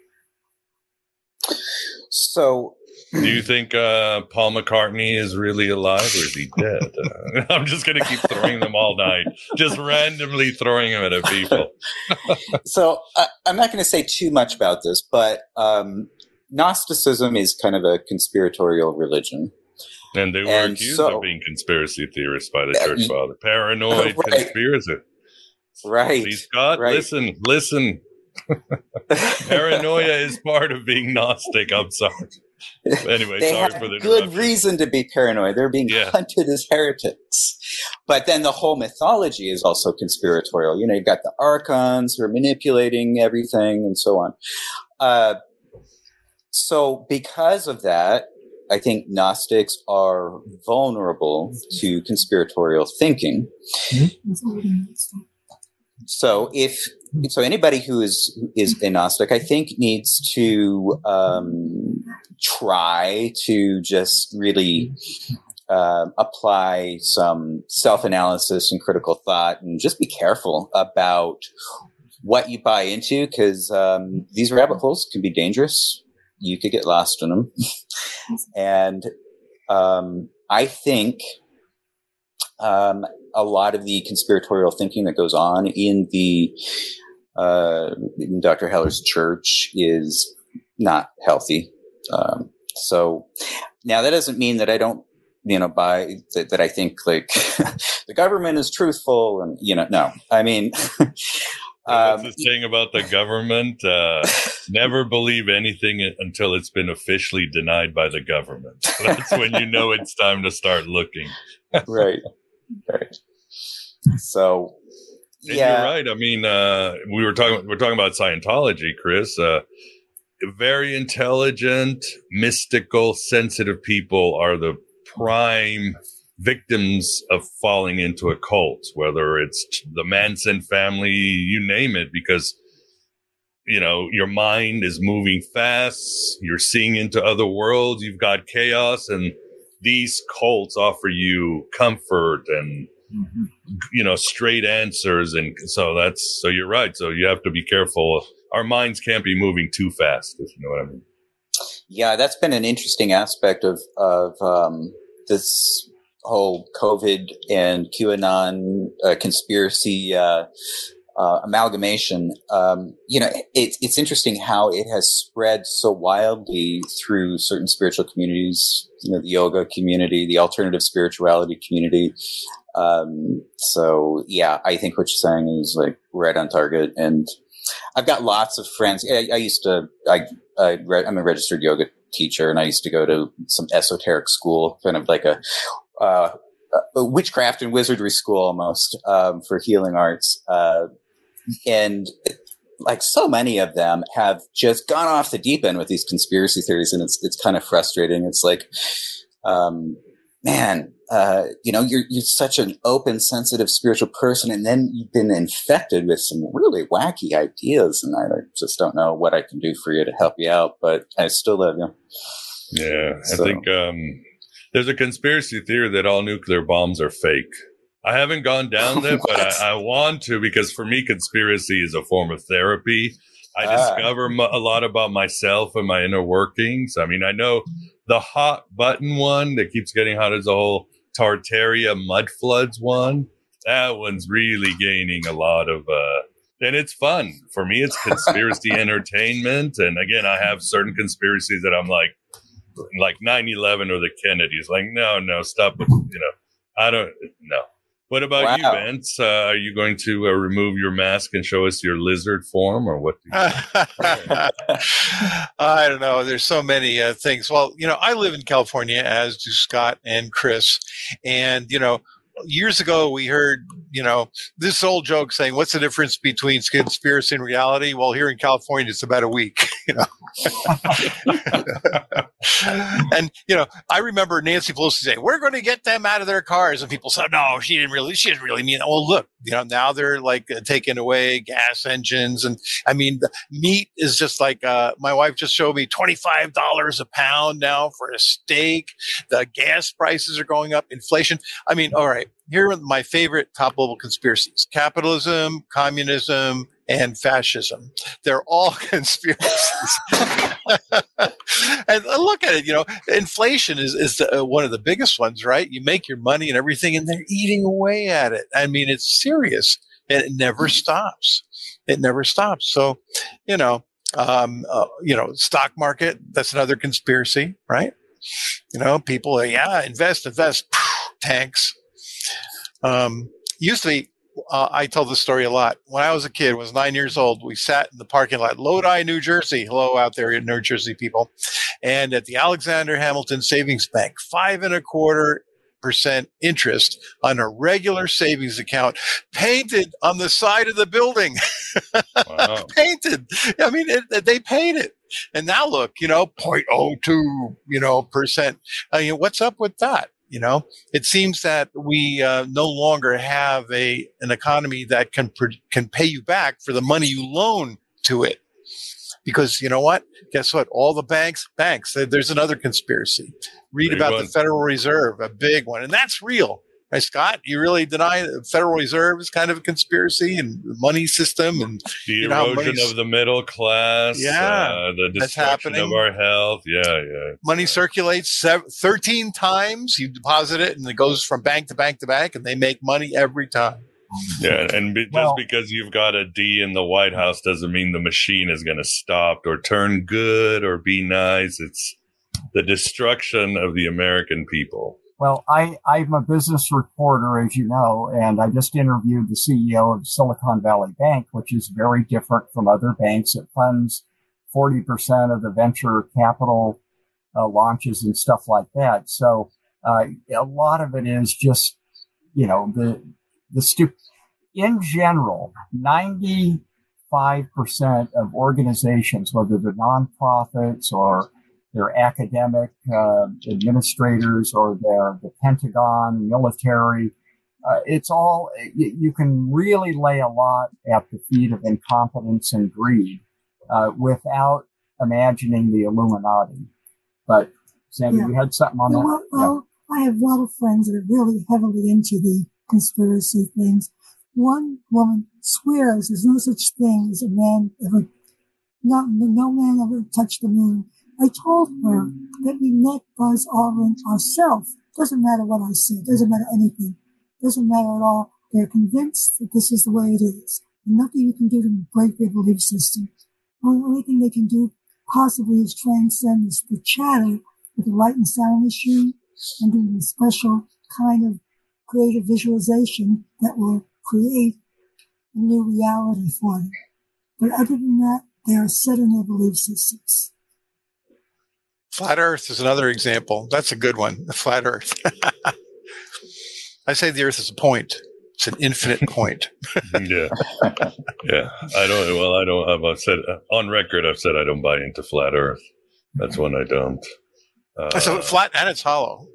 So, do you think Paul McCartney is really alive, or is he dead? I'm just going to keep throwing them all night, just randomly throwing them at people. So I'm not going to say too much about this, but Gnosticism is kind of a conspiratorial religion. And they were accused of being conspiracy theorists by the church father. Paranoid conspiracy. Right. See, Scott, right. Listen. Paranoia is part of being Gnostic. I'm sorry. Anyway, they sorry have for the good reason to be paranoid. They're being hunted as heretics. But then the whole mythology is also conspiratorial. You've got the archons who are manipulating everything and so on. So because of that, I think Gnostics are vulnerable to conspiratorial thinking. So anybody who is a Gnostic, I think, needs to try to just really apply some self-analysis and critical thought, and just be careful about what you buy into, because these rabbit holes can be dangerous. You could get lost in them. And I think a lot of the conspiratorial thinking that goes on in in Dr. Heller's church is not healthy. So now that doesn't mean that I don't, buy that I think like the government is truthful and, no, I mean, what's the saying about the government? Never believe anything until it's been officially denied by the government. That's when you know it's time to start looking. Right. So, and you're right. I mean, we're talking about Scientology, Chris. Very intelligent, mystical, sensitive people are the prime victims of falling into a cult, whether it's the Manson family, you name it, because, your mind is moving fast. You're seeing into other worlds. You've got chaos, and these cults offer you comfort and, straight answers. And so you're right. So you have to be careful. Our minds can't be moving too fast, if you know what I mean. Yeah, that's been an interesting aspect of this whole COVID and QAnon conspiracy amalgamation. It's interesting how it has spread so wildly through certain spiritual communities. The yoga community, the alternative spirituality community. I think what you're saying is like right on target. And I've got lots of friends. I'm a registered yoga teacher, and I used to go to some esoteric school, kind of like a witchcraft and wizardry school almost, for healing arts. And like so many of them have just gone off the deep end with these conspiracy theories, and it's kind of frustrating. It's like, you're such an open, sensitive, spiritual person, and then you've been infected with some really wacky ideas, and I just don't know what I can do for you to help you out, but I still love you. Yeah, so. I think there's a conspiracy theory that all nuclear bombs are fake. I haven't gone down there, but I want to, because for me, conspiracy is a form of therapy. I discover a lot about myself and my inner workings. I mean, I know the hot button one that keeps getting hot is the whole Tartaria mud floods one. That one's really gaining a lot of, and it's fun. For me, it's conspiracy entertainment. And again, I have certain conspiracies that I'm like 9/11 or the Kennedys. Like, no, stop. I don't know. What about you, Vince? Are you going to remove your mask and show us your lizard form, or what? I don't know. There's so many things. Well, I live in California, as do Scott and Chris. And, years ago we heard, this old joke saying, what's the difference between conspiracy and reality? Well, here in California, it's about a week, And, I remember Nancy Pelosi saying, we're going to get them out of their cars. And people said, no, she didn't really mean that. Well, look, now they're like taking away gas engines. And I mean, the meat is just like, my wife just showed me $25 a pound now for a steak. The gas prices are going up, inflation. I mean, all right, here are my favorite top level conspiracies: capitalism, communism, and fascism. They're all conspiracies. And look at it, inflation is one of the biggest ones, right? You make your money and everything, and they're eating away at it. I mean, it's serious, and it never stops. It never stops. So, stock market, that's another conspiracy, right? People, invest, tanks. Used to be, I tell this story a lot. When I was a kid, was 9 years old, we sat in the parking lot, Lodi, New Jersey. Hello out there in New Jersey, people. And at the Alexander Hamilton Savings Bank, 5.25% interest on a regular savings account, painted on the side of the building. Wow. Painted. I mean, they paid it. And now look, 0.02, percent. What's up with that? It seems that we no longer have an economy that can pay you back for the money you loan to it. Because you know what? Guess what? All the banks, there's another conspiracy. Read about the Federal Reserve, a big one. And that's real. Right, Scott? You really deny the Federal Reserve is kind of a conspiracy, and the money system, and the erosion of the middle class, the destruction of our health. Yeah. Money circulates 13 times. You deposit it, and it goes from bank to bank to bank, and they make money every time. Yeah, and just because you've got a D in the White House doesn't mean the machine is going to stop or turn good or be nice. It's the destruction of the American people. Well, I'm a business reporter, as you know, and I just interviewed the CEO of Silicon Valley Bank, which is very different from other banks. It funds 40% of the venture capital launches and stuff like that. So a lot of it is just, in general, 95% of organizations, whether they're nonprofits or they're academic administrators or they're the Pentagon, military. It's all, you can really lay a lot at the feet of incompetence and greed without imagining the Illuminati. But, Sandy, you had something on that? Well, I have a lot of friends that are really heavily into the conspiracy things. One woman swears there's no such thing as a man ever, no man ever touched the moon. I told her that we met Buzz Aldrin ourselves. Doesn't matter what I said. Doesn't matter anything. Doesn't matter at all. They're convinced that this is the way it is. and nothing you can do to break their belief system. The only thing they can do possibly is transcend the chatter with the light and sound machine and do a special kind of creative visualization that will create a new reality for them. But other than that, they are set in their belief systems. Flat Earth is another example. That's a good one, the flat Earth. I say the Earth is a point. It's an infinite point. Yeah. I've said on record, I've said I don't buy into flat Earth. That's one I don't. So flat and it's hollow.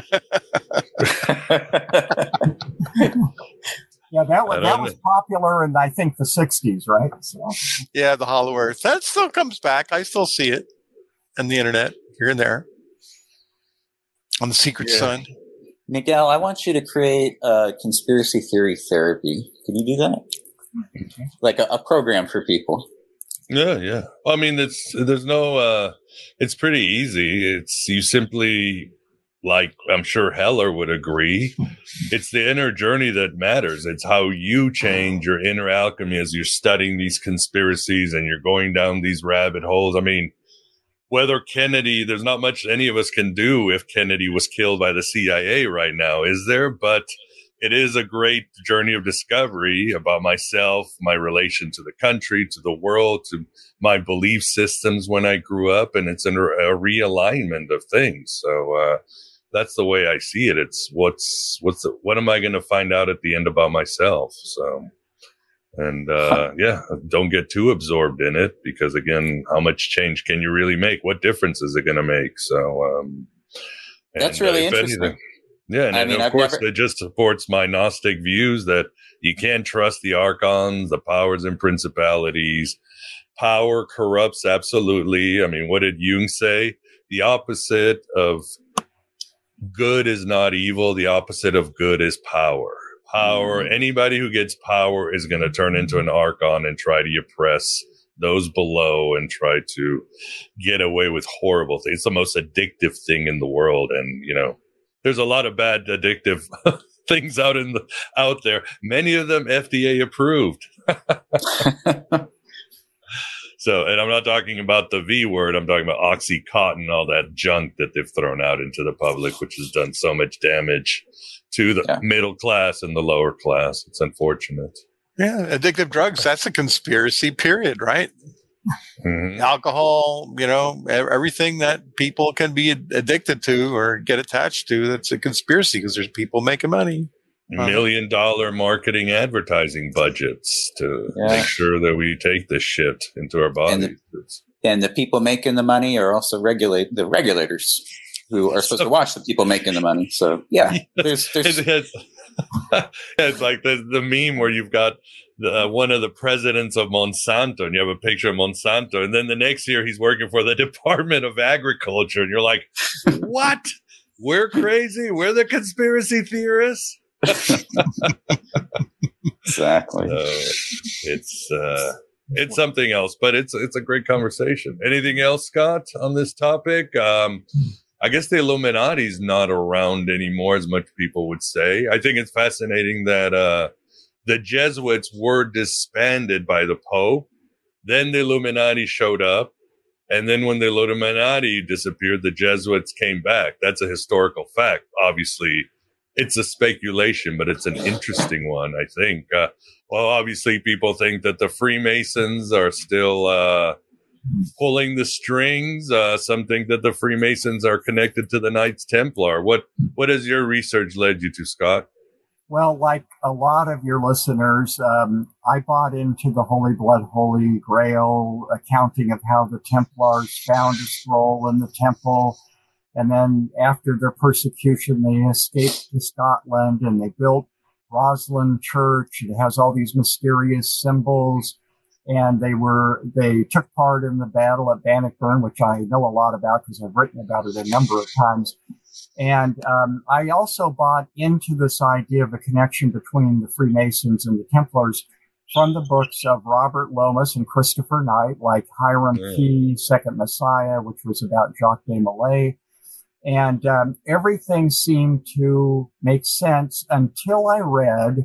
Yeah, that was popular in, I think, the 60s, right? So. Yeah, the hollow Earth. That still comes back. I still see it on the internet here and there. On the Secret Sun. Miguel, I want you to create a conspiracy theory therapy. Can you do that? Like a program for people. Yeah. I mean, it's pretty easy. It's you simply, like I'm sure Heller would agree, it's the inner journey that matters. It's how you change your inner alchemy as you're studying these conspiracies and you're going down these rabbit holes. I mean, whether Kennedy, there's not much any of us can do if Kennedy was killed by the CIA right now, is there? But it is a great journey of discovery about myself, my relation to the country, to the world, to my belief systems when I grew up, and it's a realignment of things. So that's the way I see it. It's what am I going to find out at the end about myself? So. And, don't get too absorbed in it because, again, how much change can you really make? What difference is it going to make? So, that's really interesting. Anything, of course, it just supports my Gnostic views that you can't trust the archons, the powers and principalities. Power corrupts, absolutely. I mean, what did Jung say? The opposite of good is not evil. The opposite of good is power. Anybody who gets power is going to turn into an archon and try to oppress those below and try to get away with horrible things. It's the most addictive thing in the world. And, there's a lot of bad addictive things out there. Many of them FDA approved. So, and I'm not talking about the V word. I'm talking about Oxycontin, all that junk that they've thrown out into the public, which has done so much damage to the middle class and the lower class. It's unfortunate. Yeah, addictive drugs, that's a conspiracy, period, right? Mm-hmm. Alcohol, everything that people can be addicted to or get attached to, that's a conspiracy because there's people making money. $1 million marketing advertising budgets to make sure that we take this shit into our bodies. And the people making the money are also the regulators who are supposed to watch the people making the money. So there's it's like the meme where you've got one of the presidents of Monsanto and you have a picture of Monsanto, and then the next year he's working for the Department of Agriculture, and you're like, what? We're crazy? We're the conspiracy theorists? Exactly. It's something else, but it's a great conversation. Anything else, Scott, on this topic? I guess the Illuminati's not around anymore, as much people would say. I think it's fascinating that the Jesuits were disbanded by the Pope. Then the Illuminati showed up. And then when the Illuminati disappeared, the Jesuits came back. That's a historical fact. Obviously, it's a speculation, but it's an interesting one, I think. Obviously, people think that the Freemasons are still pulling the strings. Some think that the Freemasons are connected to the Knights Templar. What has your research led you to, Scott? Well, like a lot of your listeners, I bought into the Holy Blood, Holy Grail accounting of how the Templars found a scroll in the temple. And then after their persecution, they escaped to Scotland and they built Rosslyn Church. It has all these mysterious symbols. And they took part in the battle at Bannockburn, which I know a lot about because I've written about it a number of times. And I also bought into this idea of a connection between the Freemasons and the Templars from the books of Robert Lomas and Christopher Knight, like Hiram Key, Second Messiah, which was about Jacques de Molay. And everything seemed to make sense until I read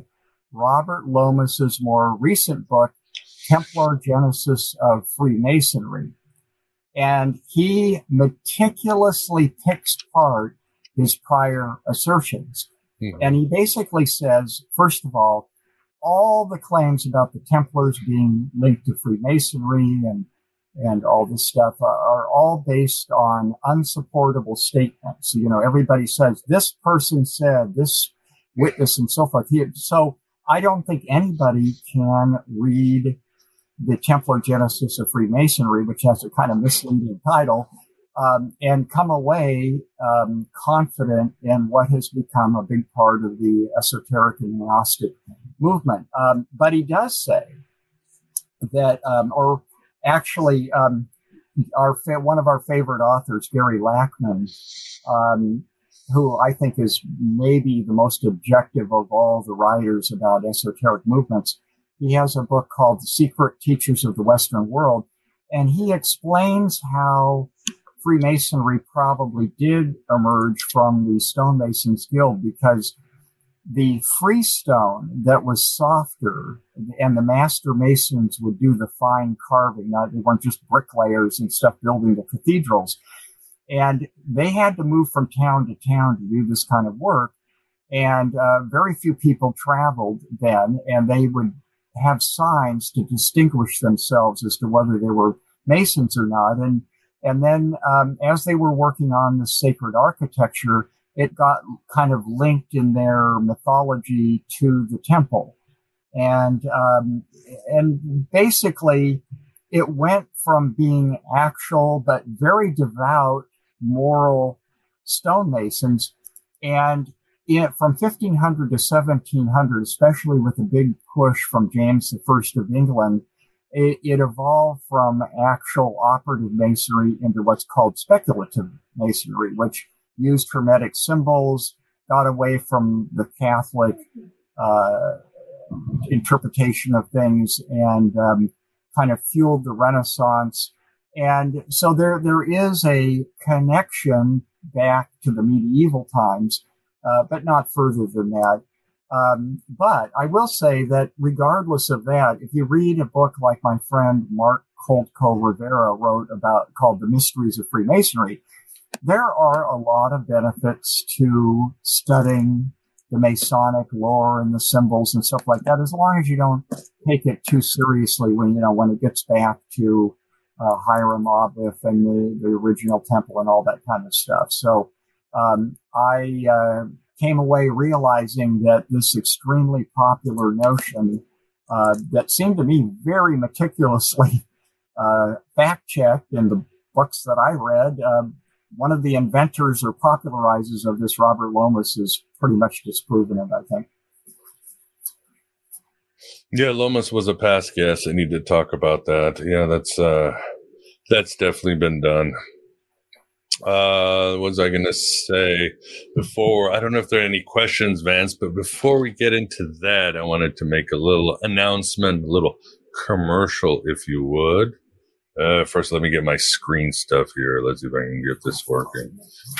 Robert Lomas's more recent book, Templar Genesis of Freemasonry. And he meticulously picks apart his prior assertions. Mm-hmm. And he basically says, first of all the claims about the Templars being linked to Freemasonry and all this stuff are all based on unsupportable statements. You know, everybody says, this person said, this witness, and so forth. So I don't think anybody can read the Templar Genesis of Freemasonry, which has a kind of misleading title, and come away confident in what has become a big part of the esoteric and Gnostic movement. But he does say that, one of our favorite authors, Gary Lachman, who I think is maybe the most objective of all the writers about esoteric movements, he has a book called The Secret Teachers of the Western World, and he explains how Freemasonry probably did emerge from the stonemasons guild, because the freestone that was softer, and the master masons would do the fine carving. Now, they weren't just bricklayers and stuff building the cathedrals. And they had to move from town to town to do this kind of work. And very few people traveled then, and they would have signs to distinguish themselves as to whether they were masons or not. And then as they were working on the sacred architecture, it got kind of linked in their mythology to the temple. And basically it went from being actual but very devout moral stonemasons, and from 1500 to 1700, especially with a big push from James I of England, it evolved from actual operative masonry into what's called speculative masonry, which used Hermetic symbols, got away from the Catholic interpretation of things, and kind of fueled the Renaissance. And so there is a connection back to the medieval times, but not further than that. But I will say that regardless of that, if you read a book like my friend Mark Koltko Rivera wrote about, called The Mysteries of Freemasonry, there are a lot of benefits to studying the Masonic lore and the symbols and stuff like that, as long as you don't take it too seriously when it gets back to Hiram Abiff and the original temple and all that kind of stuff. So I came away realizing that this extremely popular notion that seemed to me very meticulously fact-checked in the books that I read, one of the inventors or popularizers of this, Robert Lomas, is pretty much disproven it, I think. Yeah, Lomas was a past guest. I need to talk about that. Yeah, that's definitely been done. What was I going to say before? I don't know if there are any questions, Vance, but before we get into that, I wanted to make a little announcement, a little commercial, if you would. First, let me get my screen stuff here. Let's see if I can get this working.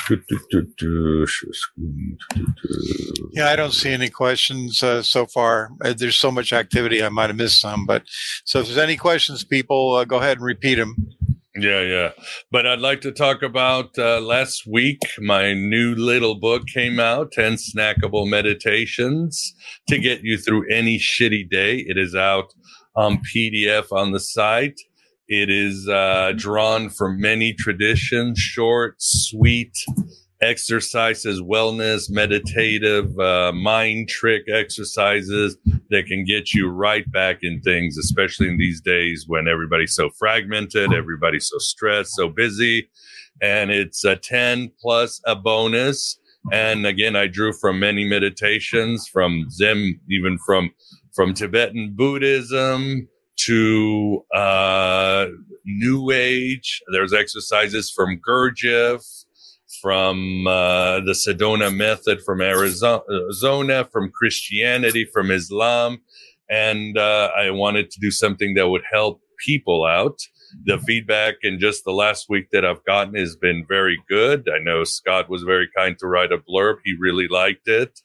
Yeah, I don't see any questions so far. There's so much activity, I might have missed some. But so if there's any questions, people, go ahead and repeat them. Yeah. But I'd like to talk about last week, my new little book came out, 10 Snackable Meditations to Get You Through Any Shitty Day. It is out on PDF on the site. It is drawn from many traditions, short, sweet exercises, wellness, meditative, mind trick exercises that can get you right back in things, especially in these days when everybody's so fragmented, everybody's so stressed, so busy. And it's a 10 plus a bonus. And again, I drew from many meditations, from Zen, even from Tibetan Buddhism to New Age. There's exercises from Gurdjieff, from the Sedona method from Arizona, from Christianity, from Islam. And I wanted to do something that would help people out. The feedback in just the last week that I've gotten has been very good. I know Scott was very kind to write a blurb. He really liked it.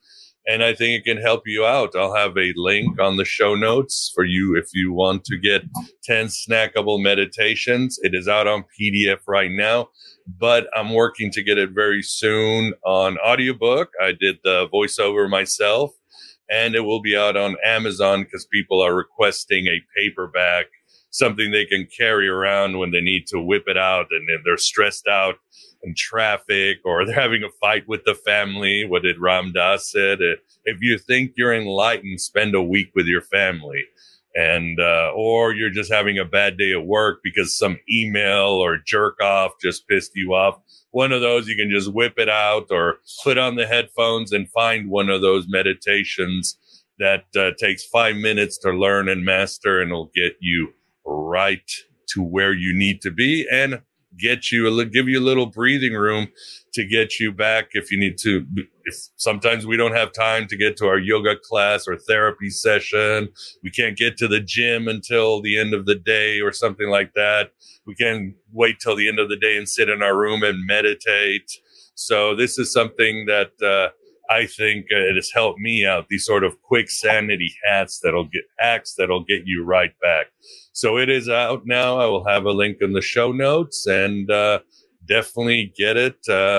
and I think it can help you out. I'll have a link on the show notes for you if you want to get 10 snackable meditations. It is out on PDF right now, but I'm working to get it very soon on audiobook. I did the voiceover myself, and it will be out on Amazon because people are requesting a paperback, something they can carry around when they need to whip it out and they're stressed out in traffic or they're having a fight with the family. What did Ram Dass said? If you think you're enlightened, spend a week with your family. And, or you're just having a bad day at work because some email or jerk off just pissed you off. One of those, you can just whip it out or put on the headphones and find one of those meditations that takes 5 minutes to learn and master, and it'll get you right to where you need to be and give you a little breathing room to get you back if you need to. If sometimes we don't have time to get to our yoga class or therapy session. We can't get to the gym until the end of the day or something like that. We can wait till the end of the day and sit in our room and meditate. So this is something that I think it has helped me out. These sort of quick sanity hacks that'll get you right back. So it is out now. I will have a link in the show notes, and definitely get it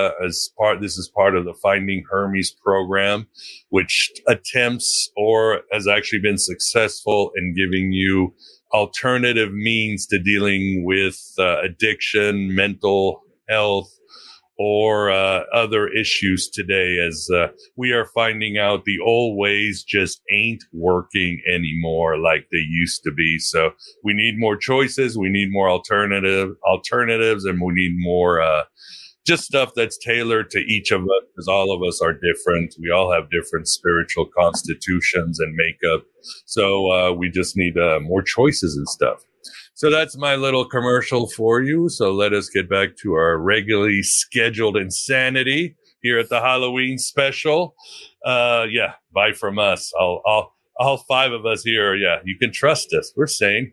this is part of the Finding Hermes program, which attempts or has actually been successful in giving you alternative means to dealing with addiction, mental health, or other issues today, as we are finding out the old ways just ain't working anymore like they used to be. So we need more choices, we need more alternatives, and we need more just stuff that's tailored to each of us, because all of us are different. We all have different spiritual constitutions and makeup. So we just need more choices and stuff. So that's my little commercial for you. So let us get back to our regularly scheduled insanity here at the Halloween special. Yeah, bye from us. All 5 of us here. Yeah, you can trust us. We're sane.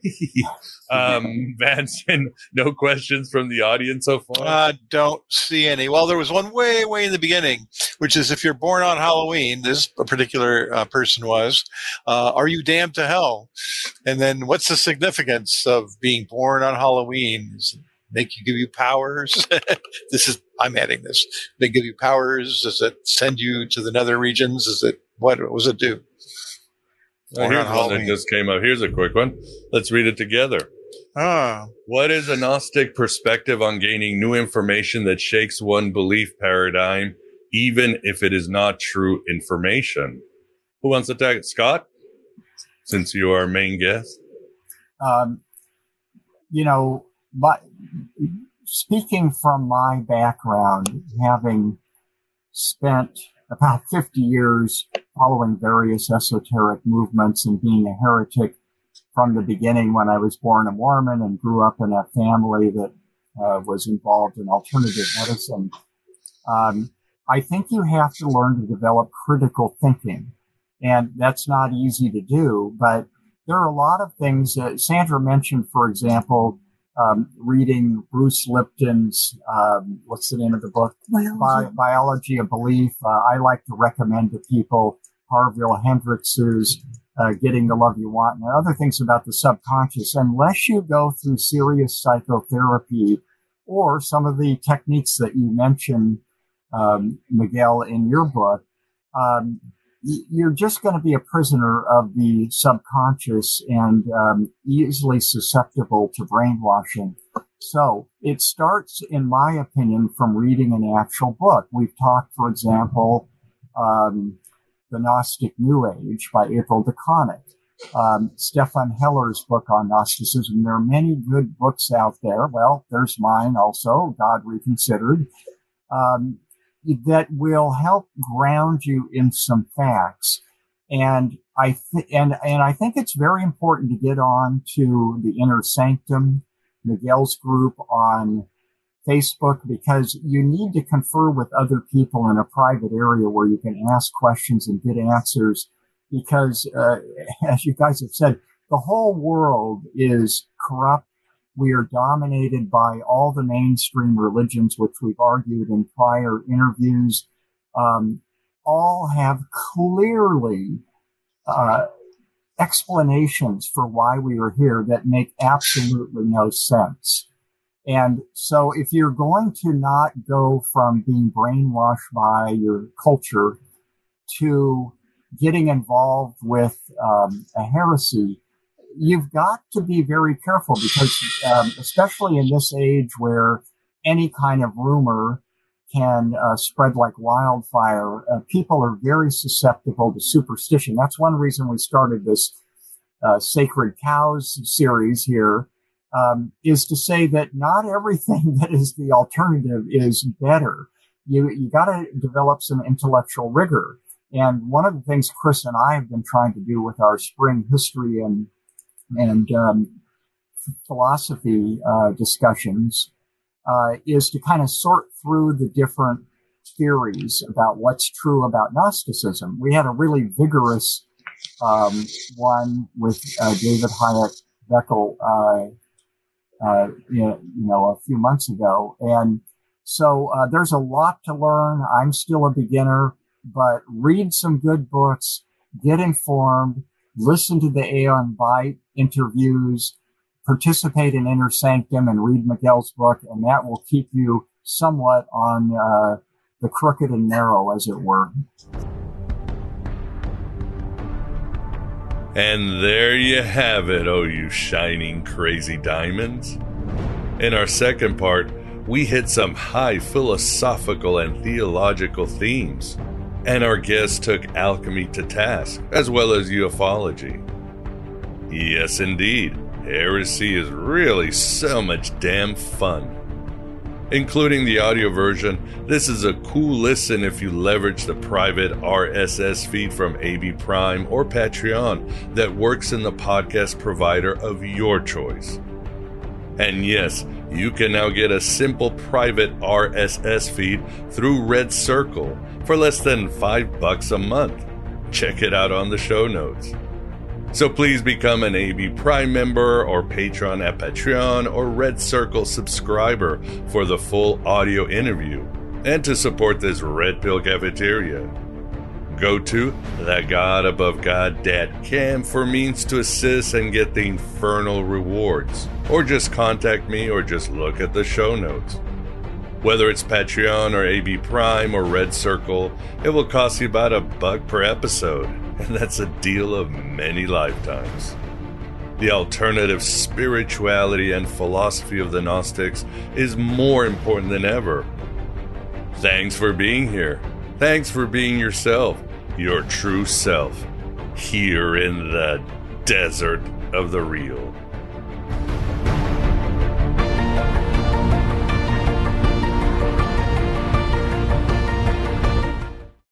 Vanson, no questions from the audience so far? Don't see any. Well, there was one way in the beginning, which is if you're born on Halloween, this particular person was, are you damned to hell? And then what's the significance of being born on Halloween? Does it give you powers? I'm adding this. They give you powers? Does it send you to the nether regions? What does it do? Here's one that just came up. Here's a quick one. Let's read it together. What is a Gnostic perspective on gaining new information that shakes one belief paradigm, even if it is not true information? Who wants to take it? Scott, since you are our main guest. But speaking from my background, having spent about 50 years following various esoteric movements and being a heretic from the beginning when I was born a Mormon and grew up in a family that was involved in alternative medicine, I think you have to learn to develop critical thinking. And that's not easy to do, but there are a lot of things that Sandra mentioned, for example, reading Bruce Lipton's, what's the name of the book? Biology of Belief. I like to recommend to people Harville Hendricks's Getting the Love You Want, and other things about the subconscious. Unless you go through serious psychotherapy or some of the techniques that you mentioned, Miguel, in your book, you're just going to be a prisoner of the subconscious and easily susceptible to brainwashing. So it starts, in my opinion, from reading an actual book. We've talked, for example, The Gnostic New Age by April DeConnick, Stefan Heller's book on Gnosticism. There are many good books out there. Well, there's mine also, God Reconsidered. That will help ground you in some facts. And I think it's very important to get on to the Inner Sanctum, Miguel's group on Facebook, because you need to confer with other people in a private area where you can ask questions and get answers. Because, as you guys have said, the whole world is corrupt. We are dominated by all the mainstream religions, which we've argued in prior interviews. all have clearly explanations for why we are here that make absolutely no sense. And so if you're going to not go from being brainwashed by your culture to getting involved with a heresy, you've got to be very careful because especially in this age where any kind of rumor can spread like wildfire, people are very susceptible to superstition. That's one reason we started this Sacred Cows series here, is to say that not everything that is the alternative is better. You got to develop some intellectual rigor. And one of the things Chris and I have been trying to do with our spring history and philosophy discussions is to kind of sort through the different theories about what's true about Gnosticism. We had a really vigorous one with David Hyatt Beckel, a few months ago. And so there's a lot to learn. I'm still a beginner, but read some good books, get informed, listen to the Aeon Byte interviews, participate in Inner Sanctum and read Miguel's book, and that will keep you somewhat on the crooked and narrow, as it were. And there you have it, oh you shining crazy diamonds. In our second part, we hit some high philosophical and theological themes, and our guest took alchemy to task, as well as ufology. Yes, indeed, heresy is really so much damn fun. Including the audio version, this is a cool listen if you leverage the private RSS feed from AB Prime or Patreon that works in the podcast provider of your choice. And yes, you can now get a simple private RSS feed through Red Circle for less than $5 a month. Check it out on the show notes. So please become an AB Prime member or patron at Patreon or Red Circle subscriber for the full audio interview and to support this Red Pill Cafeteria. Go to thegodabovegod.com for means to assist and get the infernal rewards, or just contact me or just look at the show notes. Whether it's Patreon or AB Prime or Red Circle, it will cost you about $1 per episode, and that's a deal of many lifetimes. The alternative spirituality and philosophy of the Gnostics is more important than ever. Thanks for being here. Thanks for being yourself, your true self, here in the desert of the real.